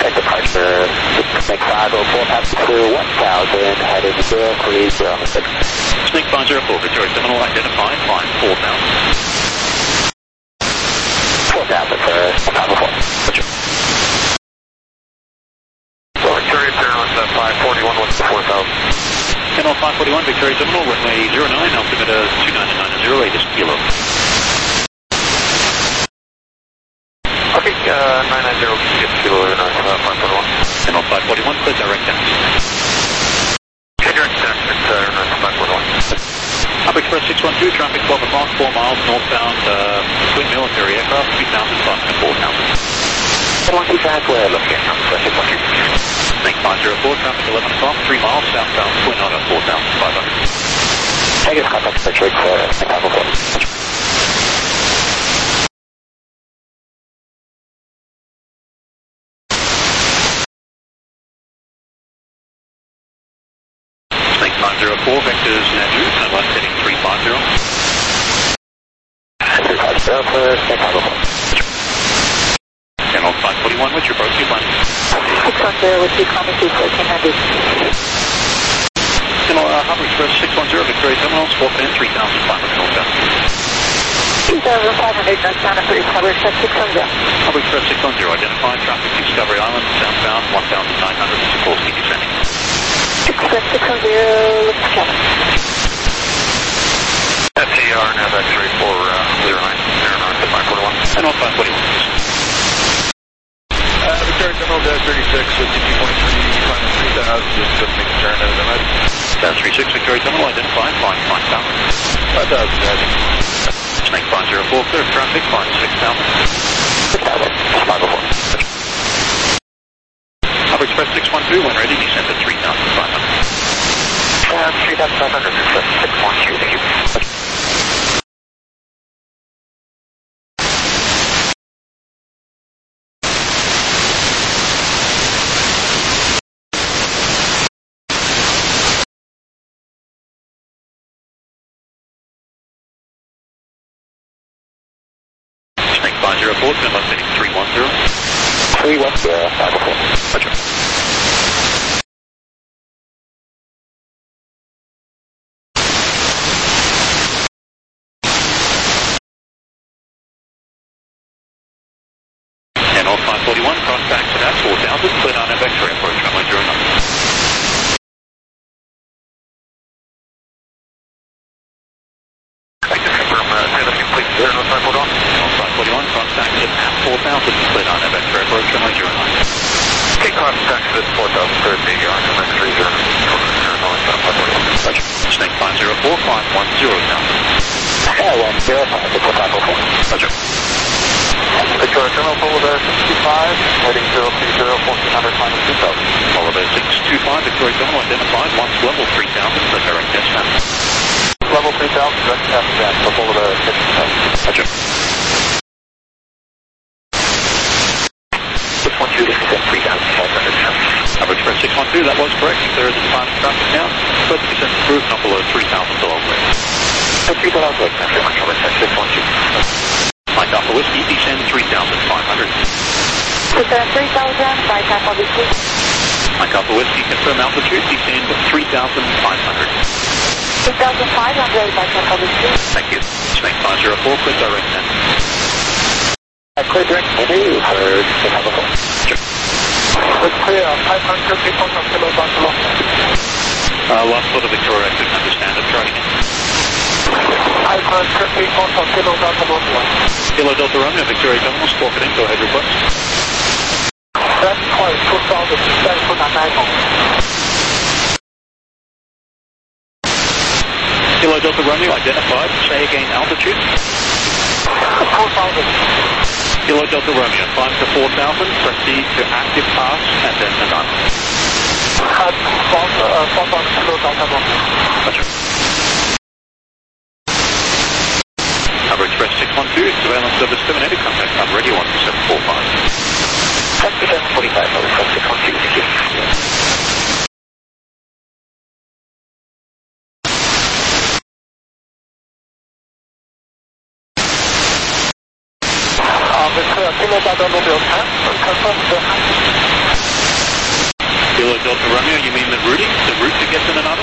Check departure, Snake five oh four, passenger one thousand, heading zero three zero six. Snake five oh four, Victoria Terminal identified, flying four thousand. four thousand for five oh four. Roger. So Victoria Terminal is five forty-one, what's the four thousand? Channel five forty-one, Victoria Terminal, runway zero nine, altimeter two nine nine zero, eight is kilo. Okay, uh, nine nine zero, get kilo, uh, five forty-one. Channel five forty-one, clear direct taxi. Okay, direct taxi, uh, five forty-one. Hub Express six one two, traffic twelve o'clock, four miles northbound, uh, twin military aircraft, three thousand five hundred, four thousand. one two five, we're looking, six one two. Snake five oh four, traffic eleven o'clock, three miles southbound, twin otter, four thousand five hundred. Negative contact for Drake for five oh four. Snake five oh four, vectors Nadu, and left heading three five zero. three five zero for Snake five oh four. Channel five forty-one, what's your approach to plan? six one zero with two coming to fourteen hundred. Channel uh, Hub Express six one zero, Victoria Terminal, sport pin three thousand five hundred northbound. two thousand five hundred, northbound and three, Hub Express six one zero. Hub Express six one zero, identified, traffic Discovery Island, southbound one thousand nine hundred, full speed descending. Express six one zero, lift to cabin. F T R, nav X-ray for uh, zero nine, zero nine to five forty-one. Channel five forty-one. Uh, Victoria Terminal, dash thirty-six, fifty-two point three, final three thousand, just to make a turn out of the night. Dash thirty-six, Victoria Terminal, identified, flying five thousand. five thousand, guys. Snake five oh four, clear of traffic, flying six thousand. six thousand, five oh four. Hub Express six one two, when ready, descend to three thousand five hundred. Uh, three thousand five hundred, Express six one two, thank you. Snake five oh four, turn left heading three one zero. three one zero, five oh four. Roger. Channel five forty-one, cross back to that, four thousand, clear down F X-ray approach, runway zero nine. I can confirm, uh, say that complete zero nine five forty-one. Channel five forty-one, cross back to four thousand, clear down F X-ray approach, runway zero nine. Okay, contact to four thousand, third B, on to next three zero, zero nine, five forty-one. Roger. Snake five oh four, five one zero thousand. Uh, one zero five, six five oh four. Roger. Victoria Terminal, Boulevard sixty-five, heading zero three zero, fourteen hundred, final two thousand. Boulevard six two five, Victoria Terminal, identified, once level three thousand, clear direct descent. Level three thousand, direct taxi down to Boulevard sixty-five. Roger. six one two, descend three thousand five hundred. Hub Express six one two, that was correct. There is a departure traffic now. Further descent approved, not below three thousand below grade. three thousand, thank you very much, Hub Express six one two. Mike Alpha Whiskey, descend three thousand five hundred. Descend three thousand, five Alpha Whiskey. Mike Alpha Whiskey, confirm altitude, descend three thousand five hundred. three thousand five hundred, five Alpha Whiskey. Thank you. Snake five oh four, clear direct send. Uh, clear direct, thank you for six five oh four. Sure. It's clear, five hundred, three point one kilo, Buffalo. Uh, last sort of Victoria, I couldn't understand it. Try it again. five hundred, three point one kilo, Buffalo. Kilo Delta Romeo, Victoria Terminal, squawk it in, go ahead, request. That's quite two thousand, that's for the nine home. Kilo Delta Romeo, identified. Say again, altitude. four thousand. Kilo Delta Romeo, climb to four thousand, proceed to active pass, and then the nine. Uh, four thousand kilo, Buffalo. Roger. Hub Express six one two, surveillance service terminated, contact hub radio one two seven four five. seven forty-five, Hub Express six one two, thank you. Uh, Victoria, kilo, Buffalo, confirm the Delta Romeo, you mean the routing, the route to get to Nenada?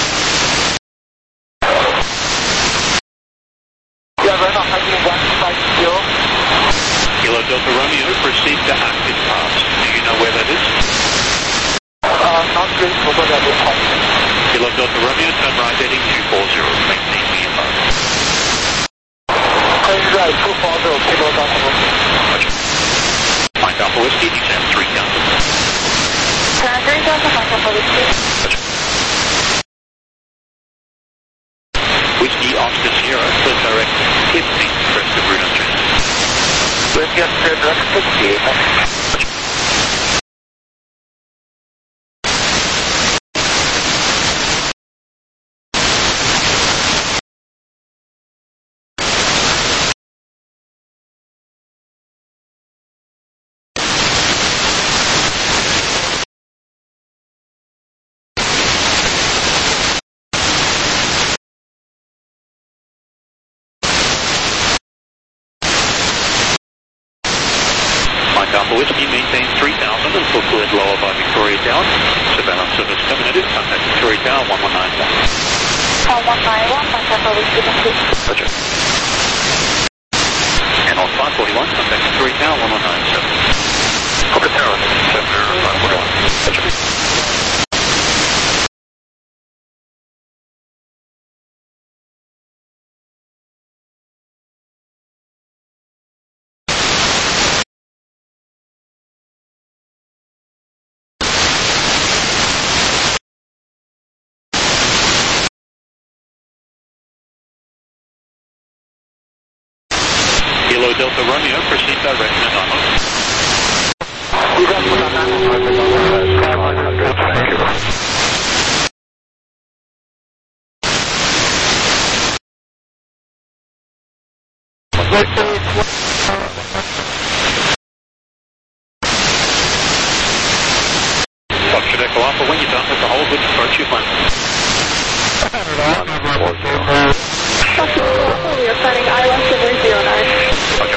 Yeah, right now, heading one five zero. Kilo Delta Romeo, proceed to active pass. Do you know where that is? Uh, not really over that is home. Kilo Delta Romeo, turn right heading two four zero, maintain V F R. Turn right, two four zero, Kilo Delta Romeo. Mike Alpha Whiskey, descend three thousand. Turn three thousand, Mike Alpha Whiskey. Whiskey Oscar Sierra, clear direct fifty, rest of route on transit. Whiskey Oscar direct fifty. Mike Alpha Whiskey, maintain three thousand until cleared lower by Victoria Tower. Surveillance service terminated, contact Victoria Tower one one nine one. one one nine one, Mike Alpha Whiskey, thank you. Roger. And on five forty-one, contact Victoria Tower one one nine seven. Copy Tower, seven zero five forty-one. Roger. Kilo Delta Romeo, proceed direct Nenada. You got put on nine hundred, sky one hundred, thank you. Foxtrot Echo Alpha, when you're done with the hold, would approach your plane. Foxtrot Echo Alpha, we are planning I one seven zero nine. Roger.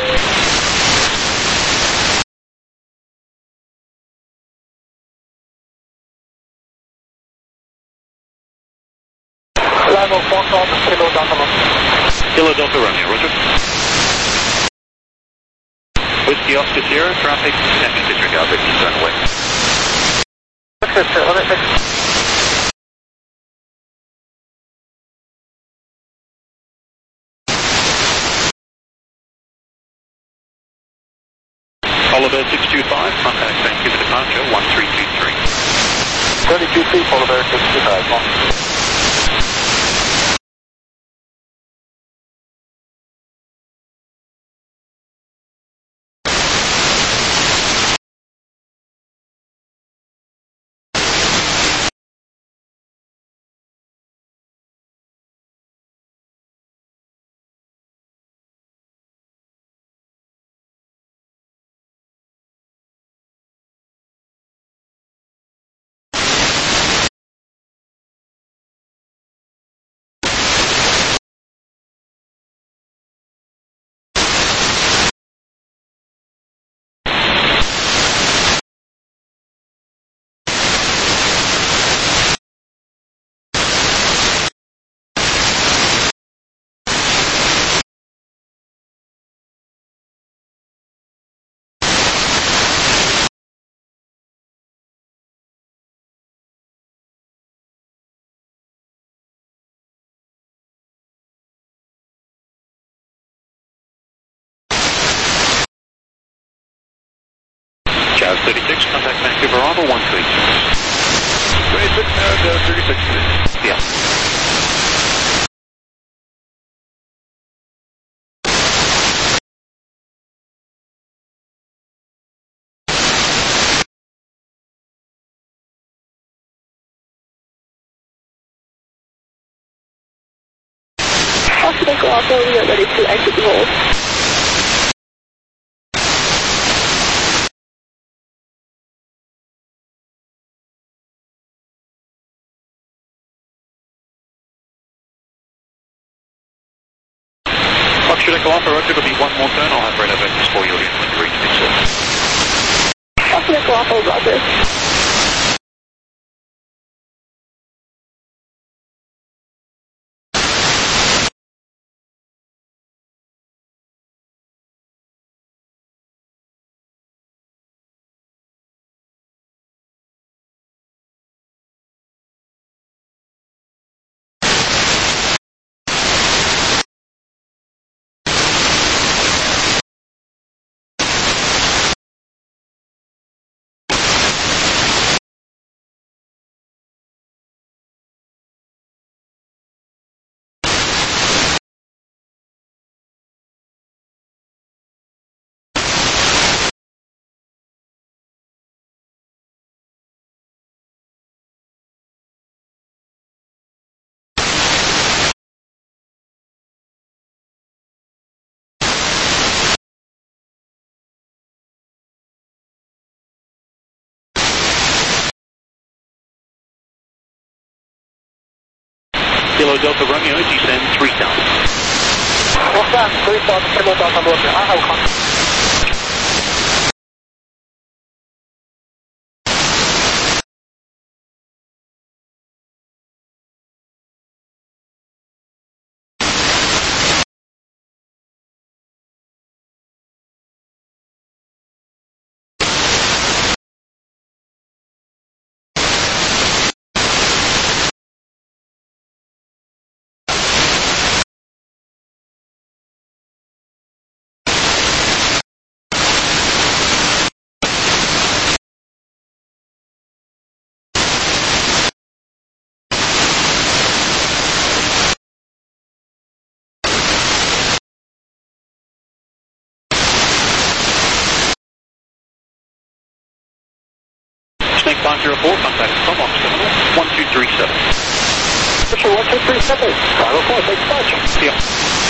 Limo four thousand, Kilo Delta Romeo. Kilo Delta Romeo, roger. Whiskey Oscar Sierra, traffic, descending disregard, Vicky's runway. Six, sir, one six. Polar Bear six two five, contact Vancouver departure one three two three. thirty-two feet, Polar Bear six two five. Jazz thirty-six, contact Vancouver Armor one three two. twenty-six, Jazz thirty-six. Yeah. Foxtrot Echo Alpha, we are ready to exit the hold. Foxtrot Echo Alpha, roger, it'll be one more turn. I'll have radar vectors for you again when you reach Big Sur. Foxtrot Echo Alpha, roger. Kilo Delta Romeo, descend three thousand. What's that? three thousand, Kilo Delta Romeo. I have contact. Snake five zero four, contact from Office Terminal one two three seven. Fisher one two three seven, five oh four, take touch. Yeah.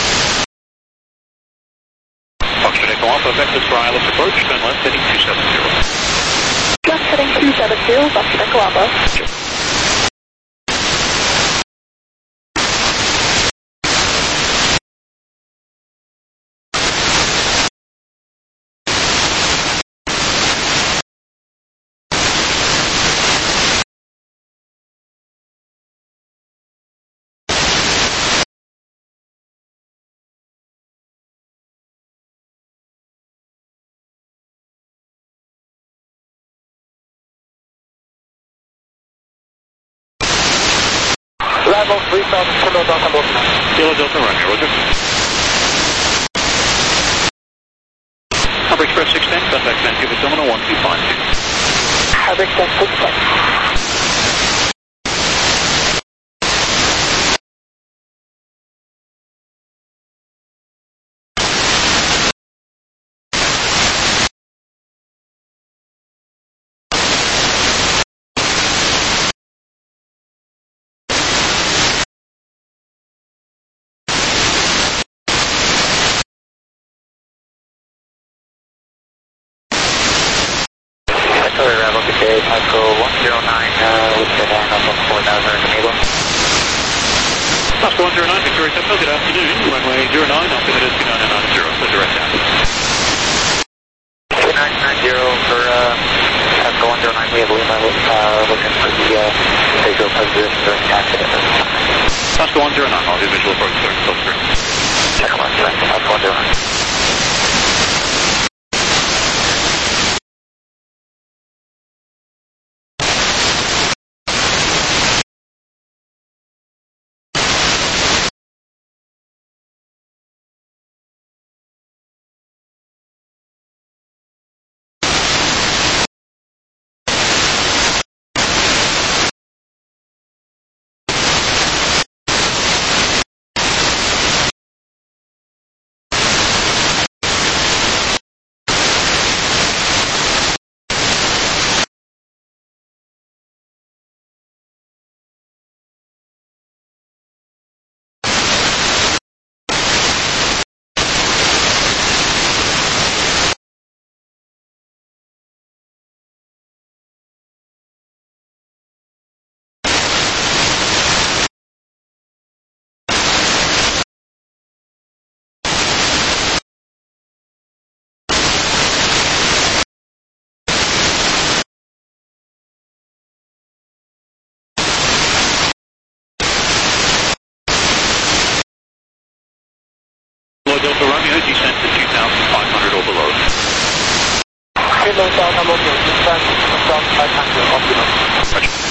Foxtrot Echo Alpha, vectors for I L S approach, turn left heading two seven zero. Just heading two seven zero, Foxtrot Echo Alpha. Level three thousand, Kilo Delta Romeo. Kilo Delta Romeo, roger. Number Express six ten, contact Vancouver Terminal one two five two. Have extend six ten. Rebel, good day, Echo one zero nine, uh, with the down up on four thousand, enable. Oscar one zero nine, Victoria Tempo, good afternoon, runway zero nine, altimeter two nine nine zero, so direct down. two nine nine zero for, uh, Echo one zero nine, we have Lima, uh, looking for the, uh, visual positive during taxi. Oscar one zero nine, I'll do visual approach, sir, full screen. Check one, Oscar one zero nine. Delta Romeo, descend to two thousand five hundred or below. Kilo Delta Romeo, descend two thousand five hundred or below. Roger.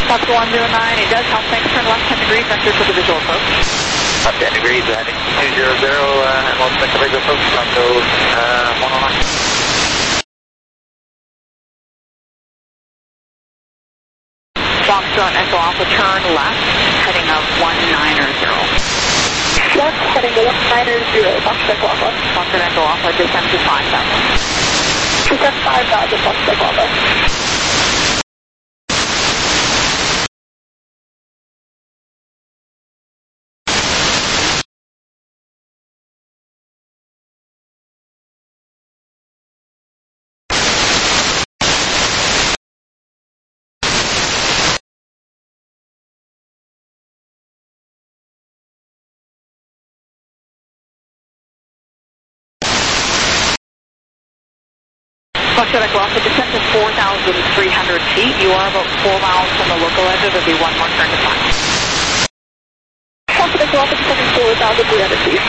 Foxtrot one zero nine, it does help things turn left ten degrees, vector for the visual approach. Up ten degrees, heading two zero zero, uh, and one second visual approach, Foxtrot uh, one oh nine. Foxtrot Echo Alpha, turn left, heading of one nine zero. Left, heading to one nine zero, Foxtrot Echo Alpha. Foxtrot Echo Alpha, descend to five thousand. Descend five thousand, Foxtrot Echo Alpha. Foxtrot Echo Alpha, descend to four thousand three hundred feet. You are about four miles from the local edge. There will be one more turn to climb. Foxtrot Echo Alpha, descend to four thousand three hundred feet.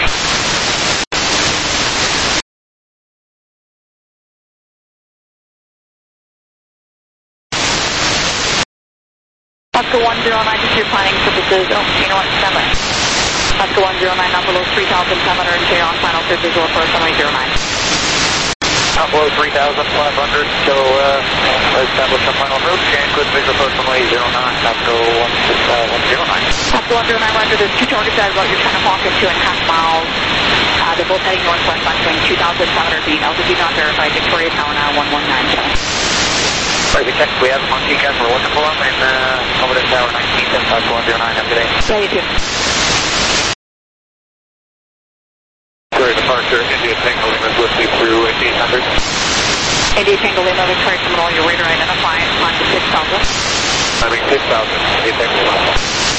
Oscar one zero nine, just for your planning purposes, oh, you know what, stand by. Oscar one zero nine, not below three thousand seven hundred, K on final clear visual approach, runway zero nine. Not below three thousand five hundred, so uh, establish a final approach, and good visual approach runway zero nine, Oscar one zero nine. Oscar one zero nine, roger, there's two targets at about your ten o'clock and two and a half miles. Uh, they're both heading northwest on swing two thousand seven hundred feet, altitude not verified, Victoria Tower now one one nine seven. Right, we checked, we have Monkey Cat, we're looking for them, and uh, over to Tower nineteen, Oscar one zero nine, have a good day. Yeah, you too. Sorry, departure, India Tango Lima, swiftly through eighteen hundred. India Tango Lima, Victoria Terminal, your radar identifying, climb to six thousand. I mean six thousand, India Tango Lima.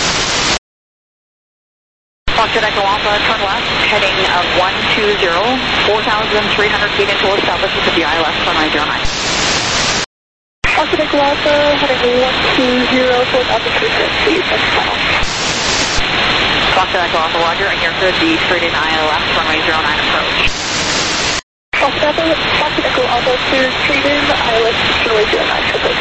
Foxtrot Echo Alpha, turn left, heading of one two zero, four thousand three hundred feet until established with the I L S, runway zero nine. Foxtrot Echo Alpha, heading one two zero, four thousand three hundred feet, that's final. Foxtrot Echo Alpha, roger, and you're good, the straight in I L S, runway zero nine approach. Foxtrot Echo Alpha, clear straight in, I L S, runway zero nine, approach.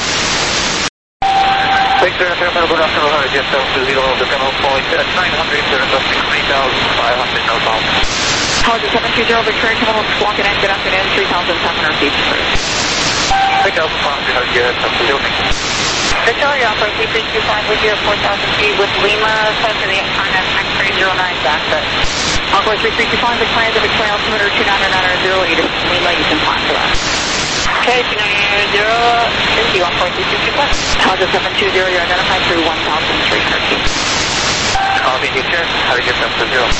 Victor, good afternoon, just down to zero, the demo point at nine hundred, three thousand five hundred, no problem. How's it seven two zero, Victoria Terminal, squawk and end, good afternoon, three thousand seven hundred feet, please. three thousand five hundred, yes, absolutely. Victoria Alpha, three three two five with you at four thousand feet with Lima, set to the X-Finance X-Ray zero nine, back set. Encore three three two five, Victoria, the Victoria altimeter two nine nine zero, eight is Lima, you can plan for that. Okay, two nine nine zero, thank you, Encore three three two five. How's it seven two zero, you're identified through one thousand three hundred feet. Copy, you check, how do you get them to zero?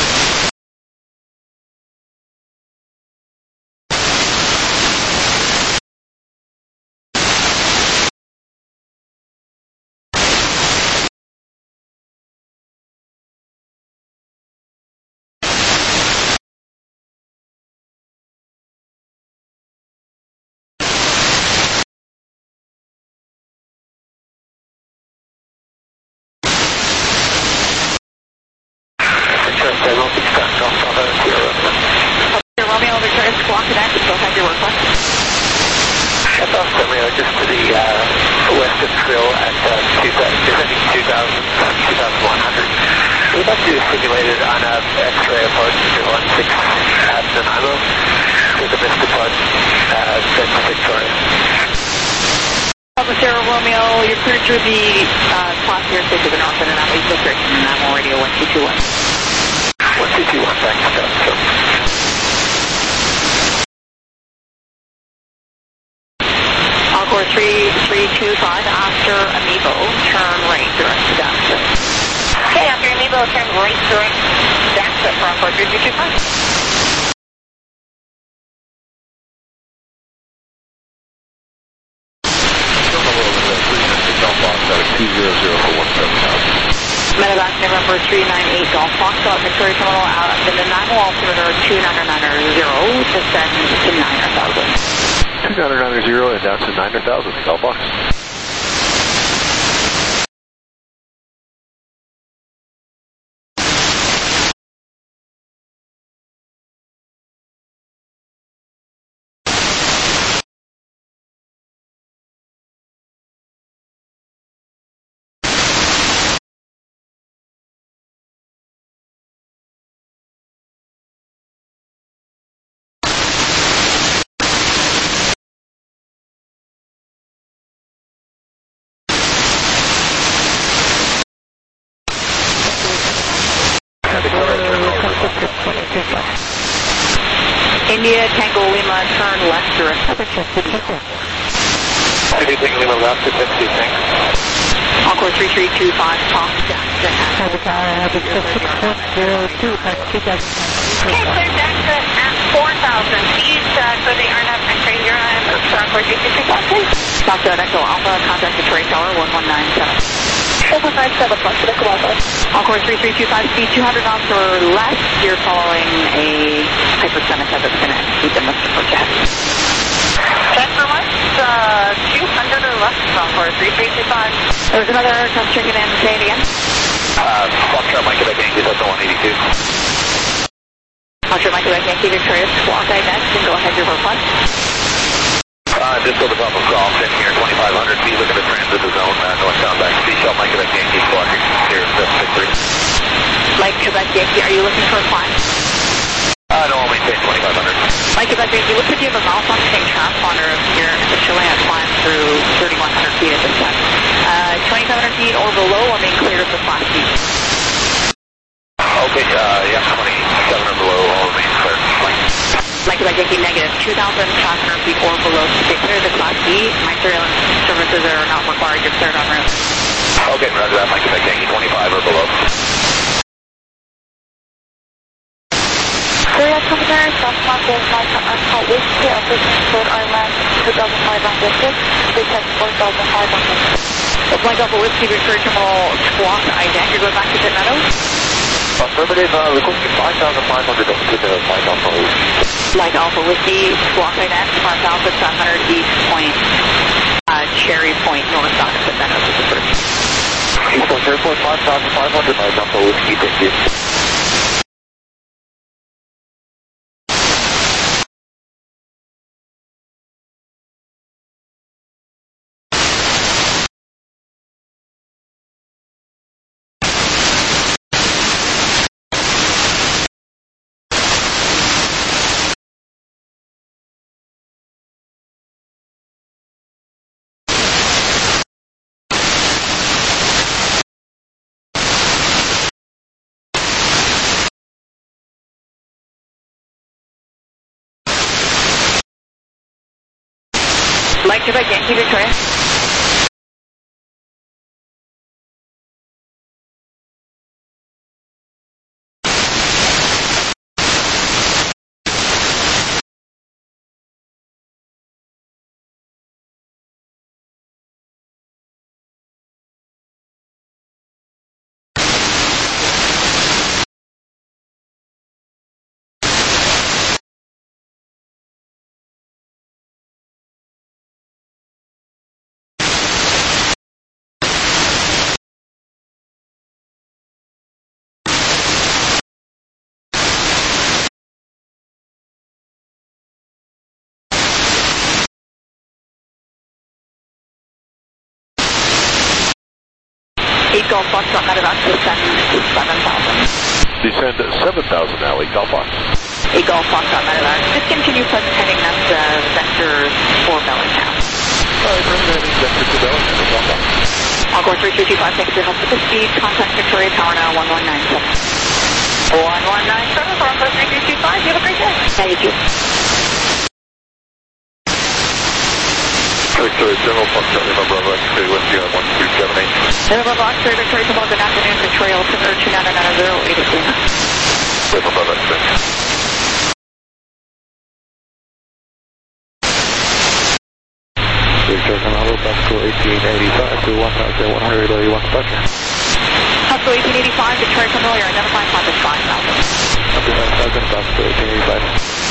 Romeo, Victoria, squawk and end, go ahead, your request. That's off Romeo, just to the uh, western trill at uh, two thousand, two thousand one hundred. We'd like to simulate it on a X-ray approach to one six at Nanaimo with a missed approach uh, set to Victoria. Alpha Sierra Romeo, you're cleared through the uh, class here, state to the north and Nanaimo East District, and Nanaimo Radio one two two one. one two two one, thanks. Encore three three two five, after Amiibo, turn right, direct to Daxter. Okay, after Amiibo, turn right, direct Daxter for Encore three three two five. Medevac November three nine eight Golf Foxtrot, Victoria Terminal, out of the Nanaimo altimeter two nine nine zero, descend to nine thousand. two nine nine zero and down to nine thousand, Golf Fox. India, Tango Lima, turn left direct. India, Tango Lima left, attention, thanks. Encore three three two five, talk Jackson. Okay, clear Jackson at four thousand feet, uh, for the R N A V X-ray zero nine, Encore three three two five, please. Talk to Echo Alpha, contact Detroit Tower one one nine seven. one nine seven, talk to Echo Alpha. Encore three three two five, speed two hundred knots or less. You're following a hypersonic that's going to exceed the Mister Project. Transfer west, uh, two hundred or less, Encore three three two five. There's another aircraft checking in, say it again. Uh, Foxtrot Mike Quebec Yankee, that's one eighty-two. Foxtrot Mike Quebec Yankee, Victoria, squawk I next, and go ahead, your reply. Uh, just over top of Crofton here, twenty-five hundred feet, looking to transit the zone, uh, northbound back to Seashell, Mike Quebec Yankee, squawk here, six three. Mike Quebec Yankee, are you looking for a climb? Uh, no, I'll maintain twenty-five hundred. Mike Quebec Yankee, looks like you have a malfunctioning transponder here officially on climb through thirty-one hundred feet at this time. Uh, twenty-five hundred feet or below, or being cleared of the class B. Okay, uh, yeah, twenty-seven or below, all remain clear. Mike Quebec Yankee, negative, two thousand five hundred feet or below. Stay clear of the class B. My surveillance services are not required. You're cleared on route. Okay, roger that, Mike Quebec Yankee, twenty-five or below. Korea Commander, South Mountain, Mike Alpha Whiskey, Operation Code Island, two thousand five hundred six, detect four thousand five hundred. Mike Alpha Whiskey, Victoria Terminal, squawk, I D A C. You're going back to Pit Meadows? Affirmative, uh, requesting five thousand five hundred up to the Mike Alpha Whiskey. Mike Alpha Whiskey, squawk I D A C, five thousand seven hundred East Point, uh, Cherry Point, north side of Pit Meadows is the first. East Point Airport, five thousand five hundred, Mike Alpha Whiskey, thank you. Mike Quebec Yankee, Victoria. eight Golf Foxtrot, Medevac, descend seven thousand. Descend seven thousand now, eight Golf Fox. eight Golf Foxtrot, Medevac. Discontinue present heading, that's uh, Vector for Bellingham. Alright, present heading, Vector to Bellingham, eight Golf Fox. Encore three three two five, thanks for your help with the speed. Contact Victoria Tower now, one one nine seven. one one nine seven, Encore three three two five, you have a great day. Thank you. Victoria General Foxtrot, Lima Bravo X-ray, Whiskey on one two seven eight. Lima Bravo X-ray, Victoria Tower, good afternoon, Victoria, altimeter two nine nine zero eight two. Lima Bravo X-ray. Victoria Tower, Pascal eighteen eighty-five to one thousand one hundred eighty-one departure. Pascal eighteen eighty-five, Victoria Familiar, identifying climb is five thousand. Copy one thousand, Pascal eighteen eighty-five.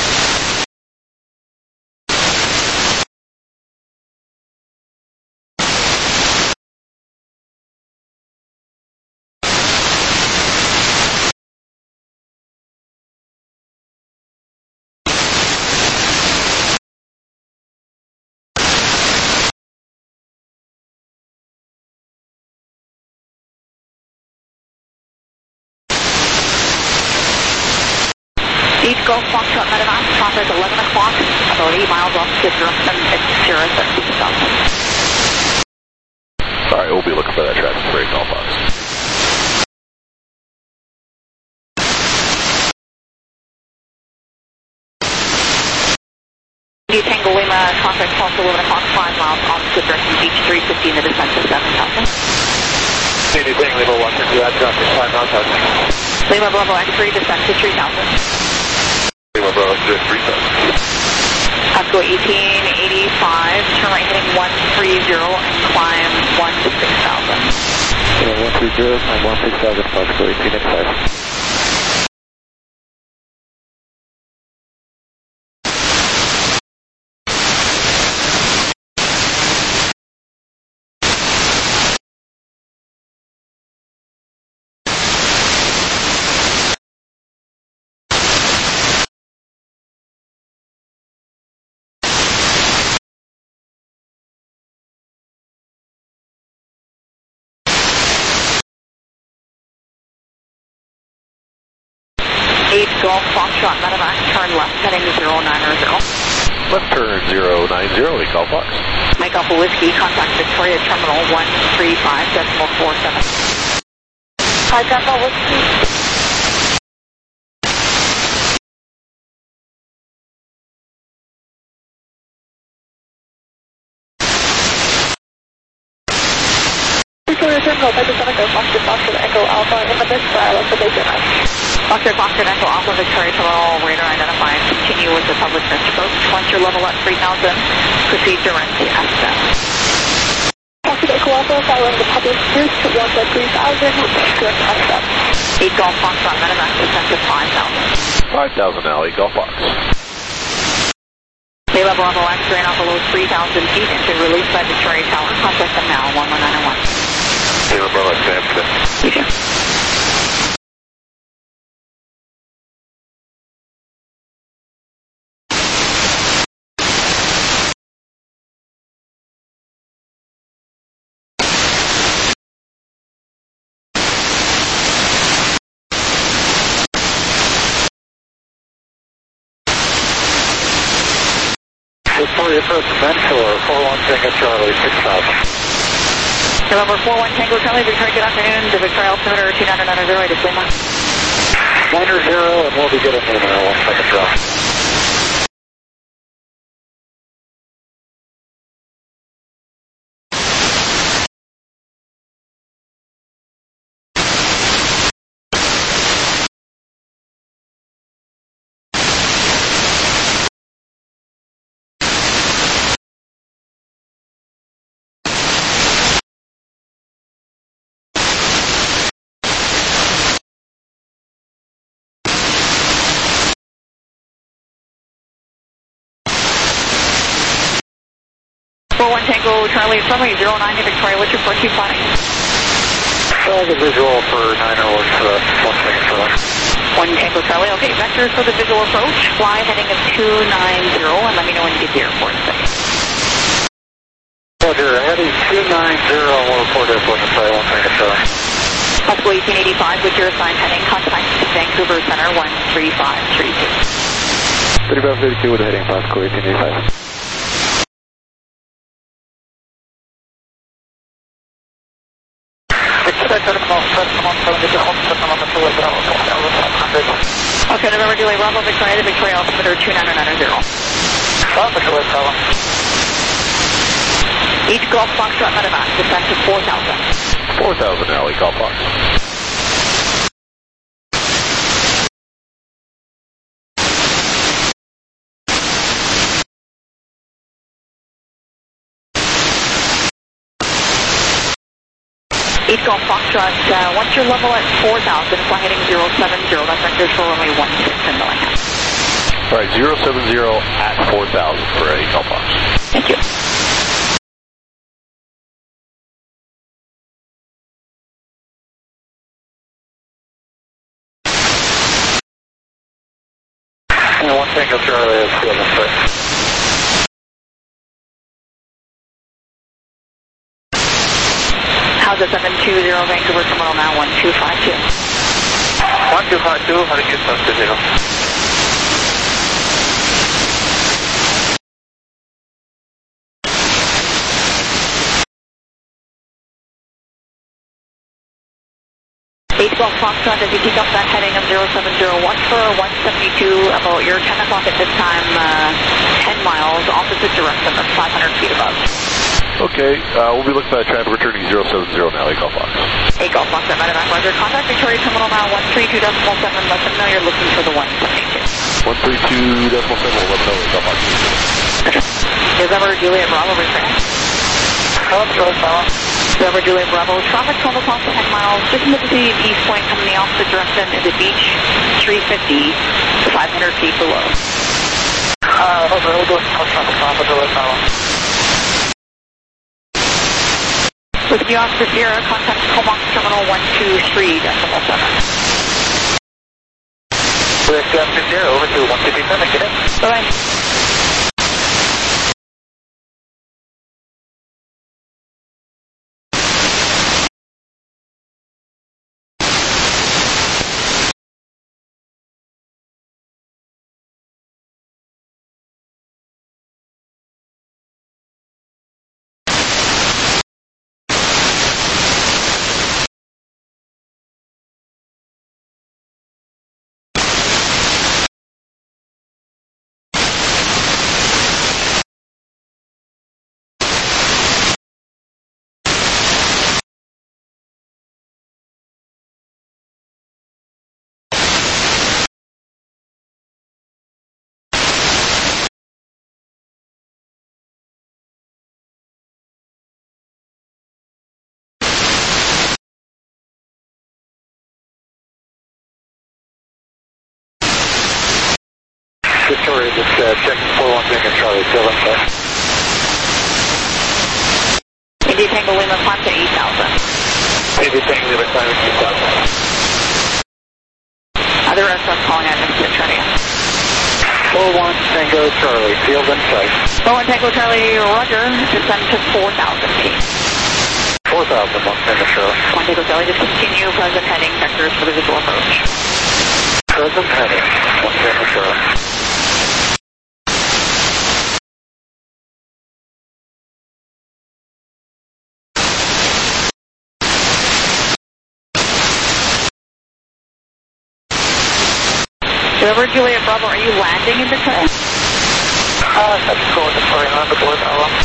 eight Golf Foxtrot, Medevac, traffic eleven o'clock, about eight miles off Skidgerson, it's Sierra seventeen thousand. Alright, we'll be looking for that traffic for eight Golf Fox. also eleven o'clock, five miles opposite direction, beach three fifty in the descent to seven thousand. Anything, level one thirty, that's up to five miles out. Lima Bravo X-ray, descent to three thousand. Lima Bravo X-ray, three thousand. Pasco eighteen eighty-five, turn right heading one three zero and climb one to six thousand. Yeah, one three zero, climb one six thousand, Pasco eighteen eighty-five. eight Golf Foxtrot Medevac, turn left heading zero nine zero. Left turn zero nine zero, eight Golf Fox. Mike Alpha Whiskey, contact Victoria Terminal one three five decimal four seven. Hi, Alpha Whiskey. Victoria Terminal, Delta Echo, Foxtrot, Foxtrot, Echo Alpha, in the mid file, for Base Air. Foxtrot, Foxtrot, Echo Alpha, Victoria Terminal, radar identified. Continue with the public mist approach. Once you're level at three thousand, proceed direct to S S. Foxtrot, Echo Alpha, following the public mist, once at three thousand, direct to S S. eight Golf Foxtrot, Medevac, descent to five thousand. five thousand now, eight Golf Fox. Lima Bravo X-ray now below three thousand feet into release by Victoria Tower. Contact them now, one one nine one. Lima Bravo X-ray, You too. Victoria approach Mentor, four one Tango Charlie, six thousand. November four one Tango Charlie, Victoria, good afternoon. The Victoria altimeter two nine nine zero, it is Lima. Niner zero, and we'll be getting in there one second drop. four one Tango Charlie, runway zero nine to Victoria, what's your approach planning? Uh, the visual for Niner was uh, one second for that. one Tango Charlie, okay, vectors for the visual approach, fly heading of two nine zero, and let me know when you get to the airport. Roger, heading two nine zero, we'll report this one, sorry, one second for that. Pasco eighteen eighty-five, with your assigned heading, contact Vancouver Center one three five three two. thirty-five thirty-two with heading Pasco eighteen eighty-five. Okay, November delay, Bravo Victoria, Victoria altimeter two nine nine zero. Each Golf Foxtrot Medevac, descent to four thousand. four thousand now, eight Golf Fox. eight Golf Foxtrot, uh, once you're level at four thousand, fly heading zero seven zero, that's vectors for runway one six and million. All right, zero seven zero at four thousand for eight Golf Fox. Thank you. And one Tango Charlie is seven six. How's it seven two zero Vancouver Terminal now one two five two? one two five two, how to get up to zero. eight Golf Foxtrot, as you keep up that heading of zero seven zero, watch for one seventy-two about your ten o'clock at this time, uh, ten miles, opposite direction, that's five hundred feet above. Okay, uh, we'll be looking for that traffic returning zero seven zero now, eight Golf Fox. eight Golf Fox, that Medevac, Roger. Contact Victoria Terminal now, one three two decimal seven, let them know you're looking for the one seventy-two. one three two decimal seven, we'll let them know, eight Golf Fox. November Juliet Bravo, returning. November Juliet Bravo, traffic twelve o'clock to ten miles, just in the vicinity of East Point, coming the opposite direction into Beach three fifty to five hundred feet below. Uh, over, we'll go to traffic Papa Juliet Bravo. With the Oscar Sierra, contact Comox Terminal one two three decimal seven. With Oscar Sierra, over to one fifty-seven, get in. Bye-bye. Victoria, just uh, checking four one Tango Charlie, still in place. India Tango Lima, climb to eight thousand. India Tango Lima, climb to eight thousand. Other aircraft calling out into the training. four one Tango Charlie, field in sight. four one Tango Charlie, Roger, descend to four thousand feet. four thousand, one Tango Charlie. one Tango Charlie, just continue present heading, vectors for the visual approach. Present heading, one Tango Charlie. November Juliet Bravo, are you landing in the trail? Uh, that's going to sorry, on the board now.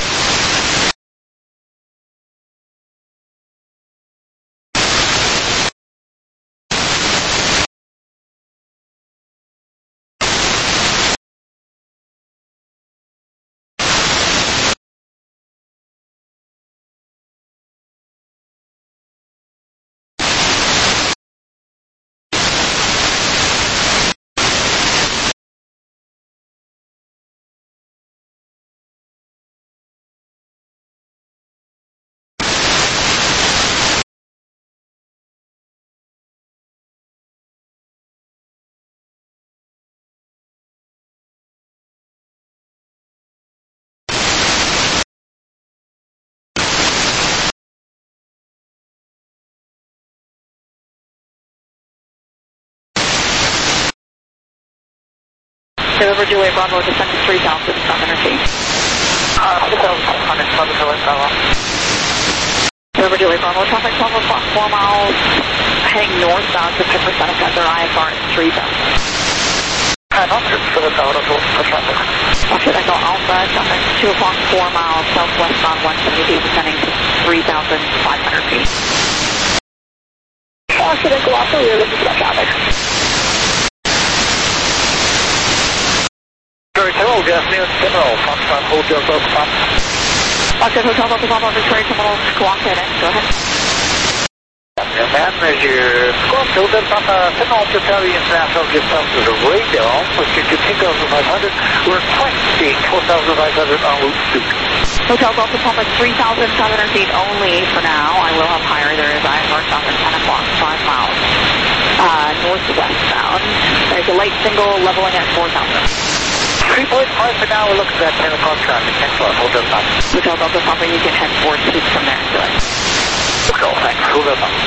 November Juliet Bravo, descend to three thousand five hundred feet. Uh, three thousand five hundred, November Juliet Bravo. November Juliet Bravo, traffic twelve o'clock, four miles, heading northbound to Piper Seneca, their I F R is three thousand. Uh, not just for the Tower, for traffic. Offset Echo Alpha, traffic two o'clock, four miles, southwestbound one seventy, descending to three thousand five hundred feet. Offset Echo Alpha, we are looking for that traffic. Hello, good afternoon, General. Foxtrot Hotel Delta Pop. Foxtrot Hotel Delta Pop, Victoria Terminal, squawk head in, go ahead. Man, measure squawk Hotel Papa, Terminal to tell you international distance to the radio, altitude two thousand five hundred, requesting four thousand five hundred en route to. Hotel Delta Papa, three thousand five hundred feet only for now. I will have higher, there is I F R south at ten o'clock, five miles. Uh, northwestbound. There's a light single leveling at four thousand. three point five for now, we're looking at ten o'clock traffic. Thanks a lot. Hold up, Papa. Hotel Delta Papa, you can head forward speed from there. Good. Okay, thanks. Hold up, Papa.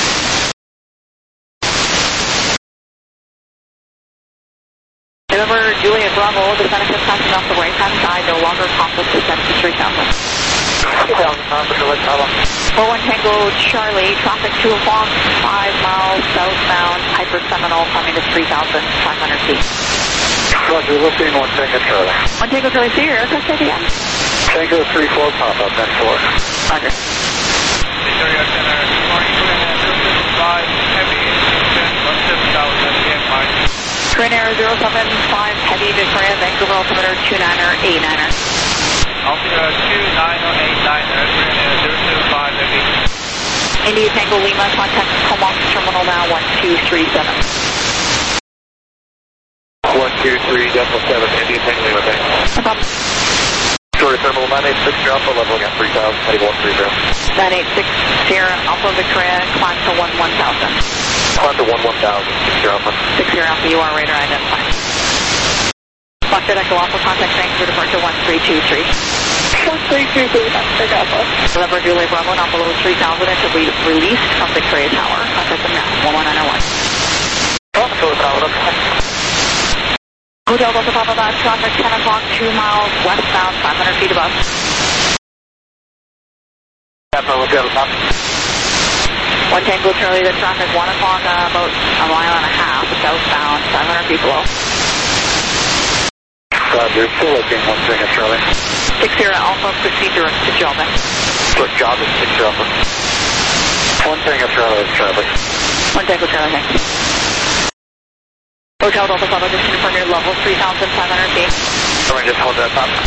November Juliet Bravo, the Seneca passing off the right-hand side, no longer complex descent to three thousand. three thousand, Papa, Juliet Bravo. four one Tango Charlie, traffic two o'clock, five miles southbound, Hyper Seminole, coming to three thousand five hundred feet. Roger, looking one Tango Charlie. One Tango Charlie, see your aircraft type again? Tango three four pop up, next four. Roger. Victoria Center, morning, five heavy, one seven thousand, and five. Korean Air zero seven five Heavy, Victoria, Vancouver, altimeter two niner eight niner. Altimeter two niner eight niner, Korean Air zero two five Heavy. India Tango Lima, contact home office terminal now one two three seven. one two three decimal seven, India Tango Lima, thanks. No problem. Victoria Terminal nine eight six Alpha, leveling at three thousand, heading one three zero. nine eight six Sierra Alpha Victoria, climb to one one thousand. Climb to one one thousand, six zero Alpha. six zero Alpha, you are radar identified. Foxtrot Echo Alpha, contact Vancouver departure one three two three. one three two three, Foxtrot Alpha. Lever Julie Bravo, not below three thousand until we released from Victoria Tower. Contact them now, one one nine oh one. Hotel Tower, Hotel Delta Papa Back, traffic ten o'clock, two miles westbound, five hundred feet above. One Tango Charlie, the traffic one o'clock, uh, about a mile and a half, southbound, five hundred feet below. Roger, still looking one Tango Charlie. six zero Alpha, proceed direct to Jobin. Quick job is six zero Alpha. one Tango Charlie, traffic. one Tango Charlie, thanks. Hotel Delta Papa, just confirm your level, three thousand five hundred feet. Let me just hold that up.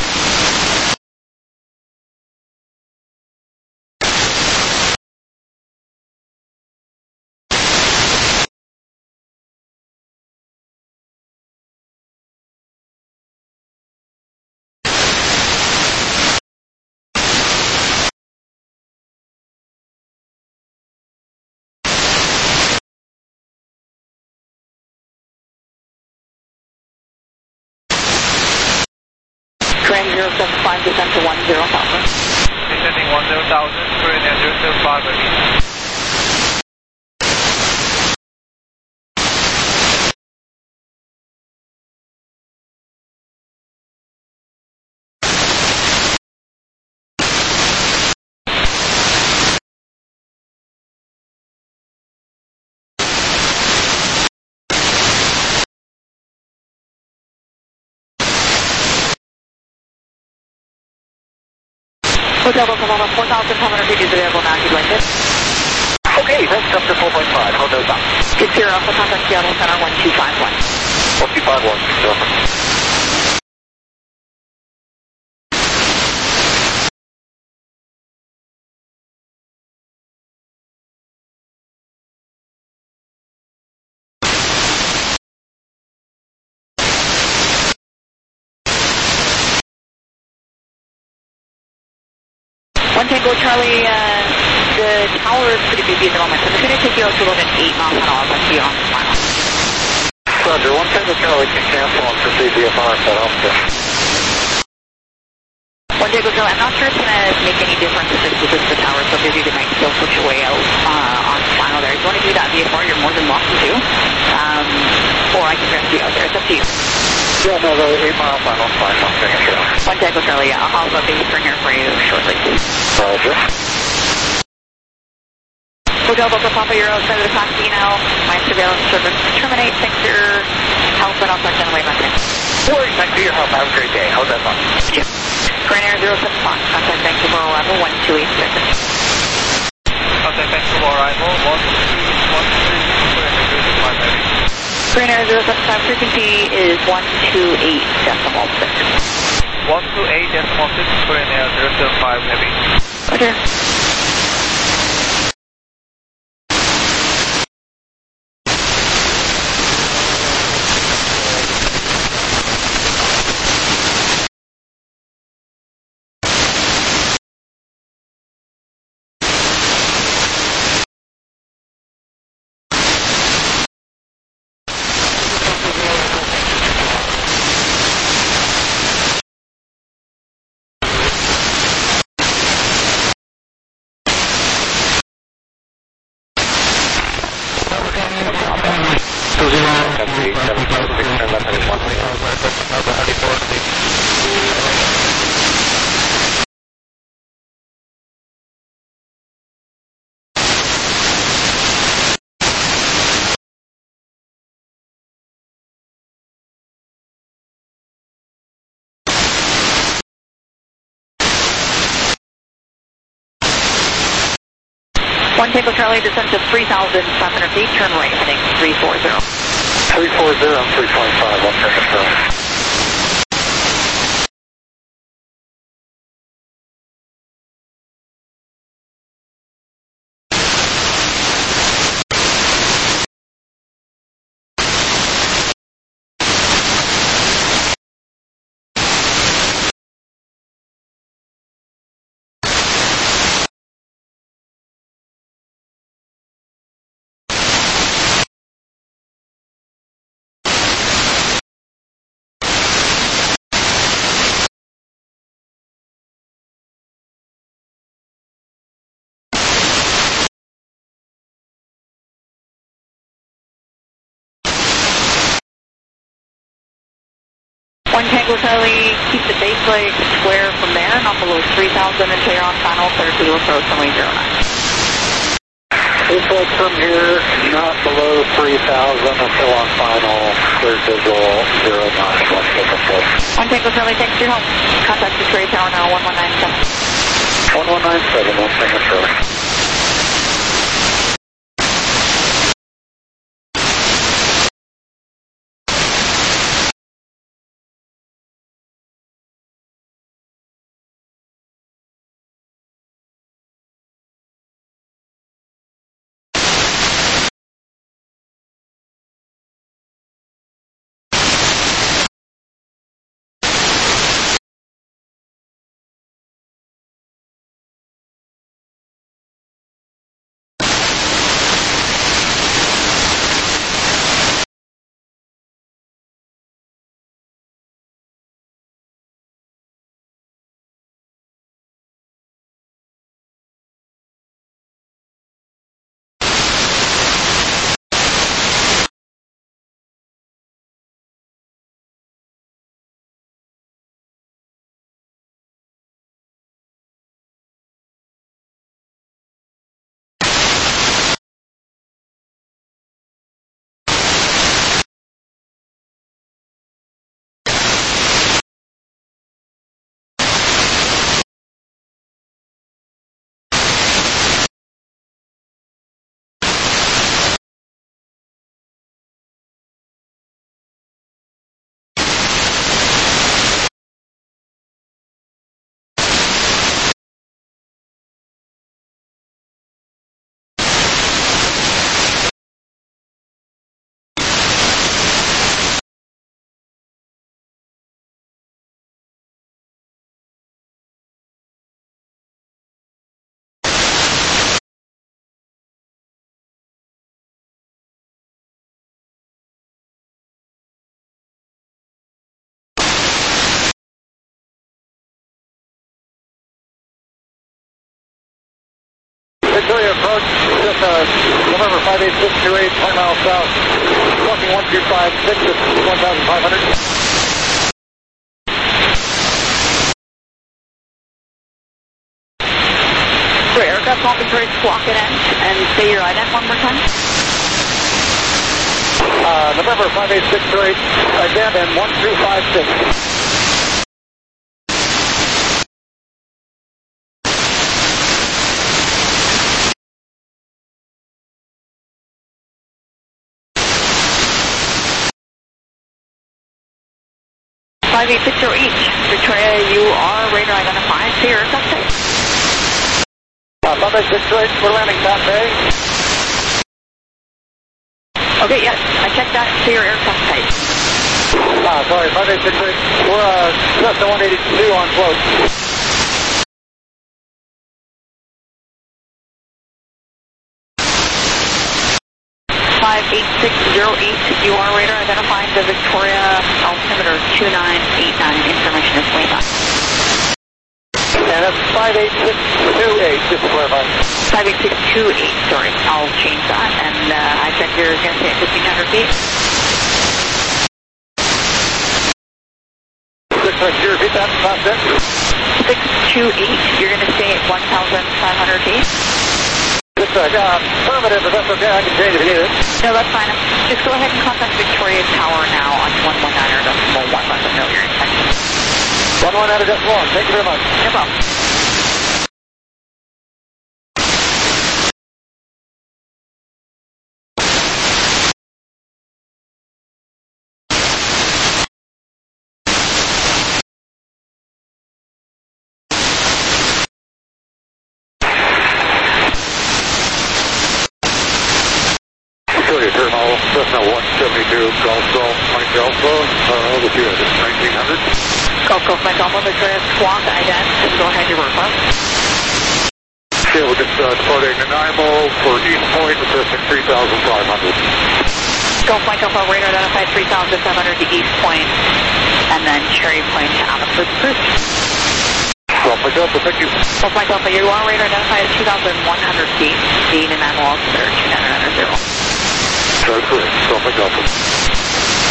Korean zero seven five, descend to one zero thousand. Descending one zero thousand, Korean Air zero zero five Heavy. Hotel Delta Papa, four thousand five hundred feet is available now, if you'd like it. Okay, that's up to four point five. Hotel Top. six zero Alpha, contact Seattle Center one two five one. one two five one, six zero Alpha. One Tango Charlie, uh, the tower is pretty busy at the moment, so it's going to take you up to about an eight miles an hour once you're on the final. Roger, one Tango Charlie can cancel and proceed via fire set officer. One Tango Charlie, I'm not sure it's going to make any difference if it's because the tower is so busy they might still switch away out uh, on the final there. If you want to do that via far, you're more than welcome to. Um, or I can rescue you out there, it's up to you. Yeah, no, the eight mile final is fine, one Tango Charlie. One Tango Charlie, yeah, I'll have a base spring here for you shortly. Roger. Hotel Delta Papa, you're outside of the taxi now. My surveillance service terminates. Thanks for your help, and I'll start sending away my thing. Boy, thanks for your help. Have a great day. How's that fun? Thank you. Korean Air zero seven five, contact Vancouver arrival one two eight six. Contact Vancouver arrival one two one three, Korean Air zero five Heavy. Korean Air zero seven five, frequency is one two eight decimal six. one two eight decimal six, Korean Air zero zero five Heavy. Roger. One Tango Charlie, descent to three thousand five hundred feet, turn right, heading three four zero. three four zero, three twenty-five, one Tango Charlie. One Tango Charlie, keep the base leg square from there, not below three thousand and clear on final, clear to approach runway zero nine. Base leg from here, not below three thousand until on final, clear visual zero nine, one Tango Charlie. One Tango Charlie, thanks for your help. Contact Victoria Tower now, one one nine seven. one one nine seven, one Tango Charlie. Victoria approach, just uh, November five eight six two eight, ten miles south, walking one two five six at one thousand five hundred. For aircraft on Victoria, squawk it in and say your I D N one more time. Uh, November five eight six two eight, again, and one two five six. five eight six zero each. Victoria, you are radar identified. Say your aircraft type. Uh, five eight six two eight, we're landing Pat Bay. Okay, yes, I checked that. Say your aircraft type. Ah, sorry, five eight six eight, we're uh, Cessna one eighty-two on float. five eight six zero eight, you are radar identified the Victoria altimeter two nine eight nine, information is way back. And that's five eight six two eight, just to clarify. five eight six two eight, sorry, I'll change that, and uh, I said you're going to stay at fifteen hundred feet. six two eight, repeat that, last bit. six two eight, you're going to stay at one thousand five hundred feet. It's uh, affirmative, but that's okay, I can change it if you need it. No, that's fine. Just go ahead and contact Victoria Tower now on one one nine or decimal one, let them know your intention. one one nine or decimal one, thank you very much. No problem. Cessna one seventy-two, Golf Golf, Mike Alpha, uh, with you at nineteen hundred. Golf Golf Mike Alpha, Victoria Squawk, ident, and go ahead, your request. Okay, we're just uh, departing Nanaimo for East Point, assessing three thousand five hundred. Golf Mike Alpha, radar identified three thousand five hundred to East Point, and then Cherry Point to Abbotsford Cruise. Golf Mike Alpha, thank you. Golf Mike Alpha, you are radar identified at two thousand one hundred feet, being in animal altimeter two nine nine zero. That's correct, Golf Mike Alpha.